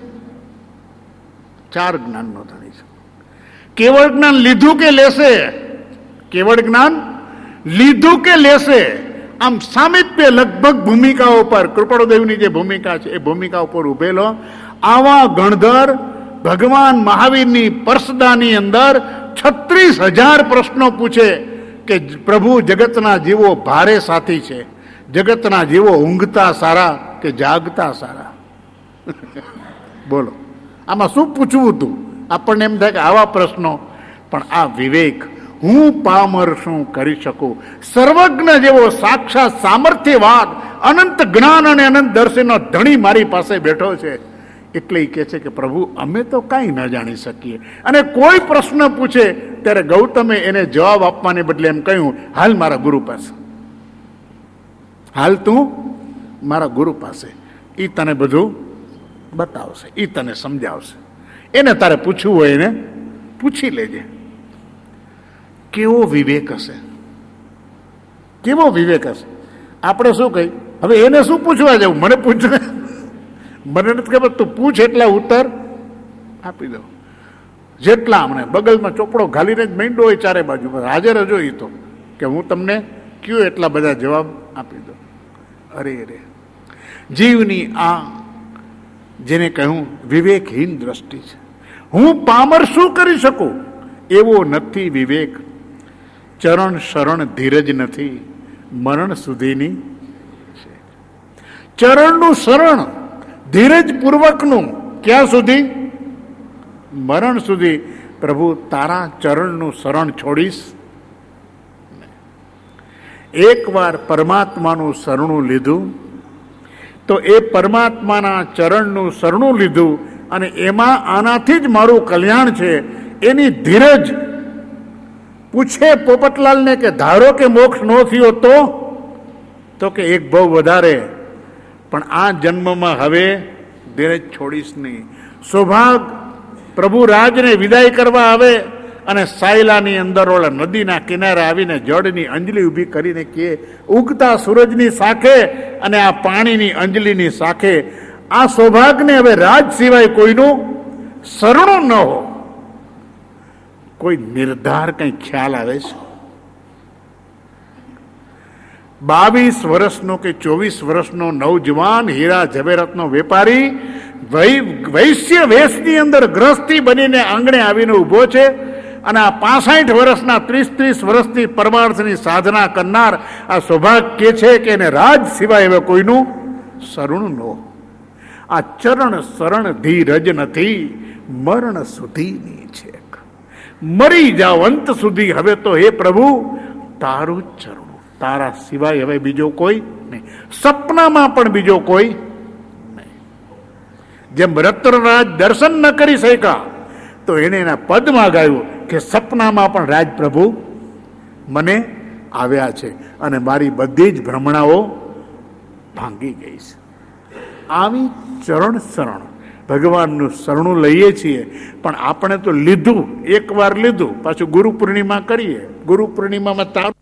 S1: ચાર જ્ઞાનનો ધણી છે. કેવળ જ્ઞાન લીધું કે લેશે? કેવળ જ્ઞાન લીધું કે લેશે? આમ સામિપ્ય લગભગ ભૂમિકાઓ પર કૃપાળુદેવની જે ભૂમિકા છે એ ભૂમિકા ઉપર ઉભેલો આવા ગણધર ભગવાન મહાવીરની પરસદાની અંદર છત્રીસ હજાર પ્રશ્નો પૂછે કે પ્રભુ જગતના જીવો ભારે સાથી છે, જગતના જીવો ઊંઘતા સારા કે જાગતા સારા? બોલો, આમાં શું પૂછવું હતું? આપણને એમ થાય કે આવા પ્રશ્નો, પણ આ વિવેક, હું પામર શું કરી શકું, સર્વજ્ઞ જેવો સાક્ષાત સામર્થ્યવાદ અનંત જ્ઞાન અને અનંત દર્શનનો ધણી મારી પાસે બેઠો છે. એટલે એ કહે છે કે પ્રભુ અમે તો કાંઈ ન જાણી શકીએ. અને કોઈ પ્રશ્ન પૂછે ત્યારે ગૌતમે એને જવાબ આપવાને બદલે એમ કહ્યું, હાલ મારા ગુરુ પાસે, હાલ તું મારા ગુરુ પાસે, એ તને બધું બતાવશે, એ તને સમજાવશે. એને તારે પૂછવું હોય એને પૂછી લેજે. કેવો વિવેક હશે, કેવો વિવેક હશે. આપણે શું કહી, હવે એને શું પૂછવા જવું? મને પૂછને, મને નથી ખબર, તું પૂછ એટલે ઉત્તર આપી દઉં. જેટલા હમણાં બગલમાં ચોપડો ઘાલીને જ માંડ્યો હોય ચારે બાજુ, હાજર જ હોય તો કે હું તમને કયું એટલા બધા જવાબ આપી દઉં. અરે અરે, જીવની આ જેને કહ્યું વિવેકહીન દ્રષ્ટિ છે. હું પામર શું કરી શકું એવો નથી વિવેક. ચરણ શરણ ધીરજ નથી, મરણ સુધીની ચરણનું શરણ ધીરજ પૂર્વકનું, ક્યાં સુધી? મરણ સુધી. પ્રભુ તારા ચરણનું શરણ છોડીશ. એકવાર પરમાત્માનું શરણું લીધું તો એ પરમાત્માના ચરણનું શરણું લીધું અને એમાં આનાથી જ મારું કલ્યાણ છે એની ધીરજ. પૂછે પોપટલાલને કે ધારો કે મોક્ષ ન થયો તો તો કે એક બહુ વધારે, પણ આ જન્મમાં હવે ધીરજ છોડીશ નહીં. સૌભાગ પ્રભુ રાજને વિદાય કરવા આવે અને સાયલાની અંદર ઓલા નદીના કિનારે આવીને જળની અંજલિ ઊભી કરીને કહે, ઉગતા સૂરજની સાખે અને આ પાણીની અંજલિની સાખે આ સૌભાગને હવે રાજ સિવાય કોઈનું શરણું ન હો. કોઈ નિર્ધાર કઈ ખ્યાલ આવે છે? બાવીસ વર્ષનો કે ચોવીસ વર્ષનો નવજવાન હીરા ઝવેરતનો વેપારી વૈશ્ય વેશની અંદર ગ્રસ્તી બનીને આંગણે આવીને ઉભો છે અને આ પાસઠ વર્ષના ત્રીસ ત્રીસ વર્ષથી પરમાર્થની સાધના કરનાર આ સૌભાગ્ય છે કે એને રાજ સિવાય હવે કોઈનું શરણું ન. આ ચરણ શરણ ધીરજ નથી, મરણ સુધીની છે. મરી જાવ અંત સુધી હવે તો હે પ્રભુ તારું ચરણું, તારા સિવાય હવે બીજો કોઈ નહીં, સપનામાં પણ બીજો કોઈ નહીં. જેમ રત્નરાજ દર્શન ન કરી શક્યા તો એને એના પદમાં ગાયું કે સપનામાં પણ રાજ પ્રભુ મને આવ્યા છે અને મારી બધી જ ભ્રમણાઓ ભાંગી ગઈ છે. આવી ચરણ શરણ ભગવાનનું શરણું લઈએ છીએ, પણ આપણે તો લીધું, એક વાર લીધું, પાછું ગુરુ પૂર્ણિમા કરીએ. ગુરુ પૂર્ણિમામાં તારું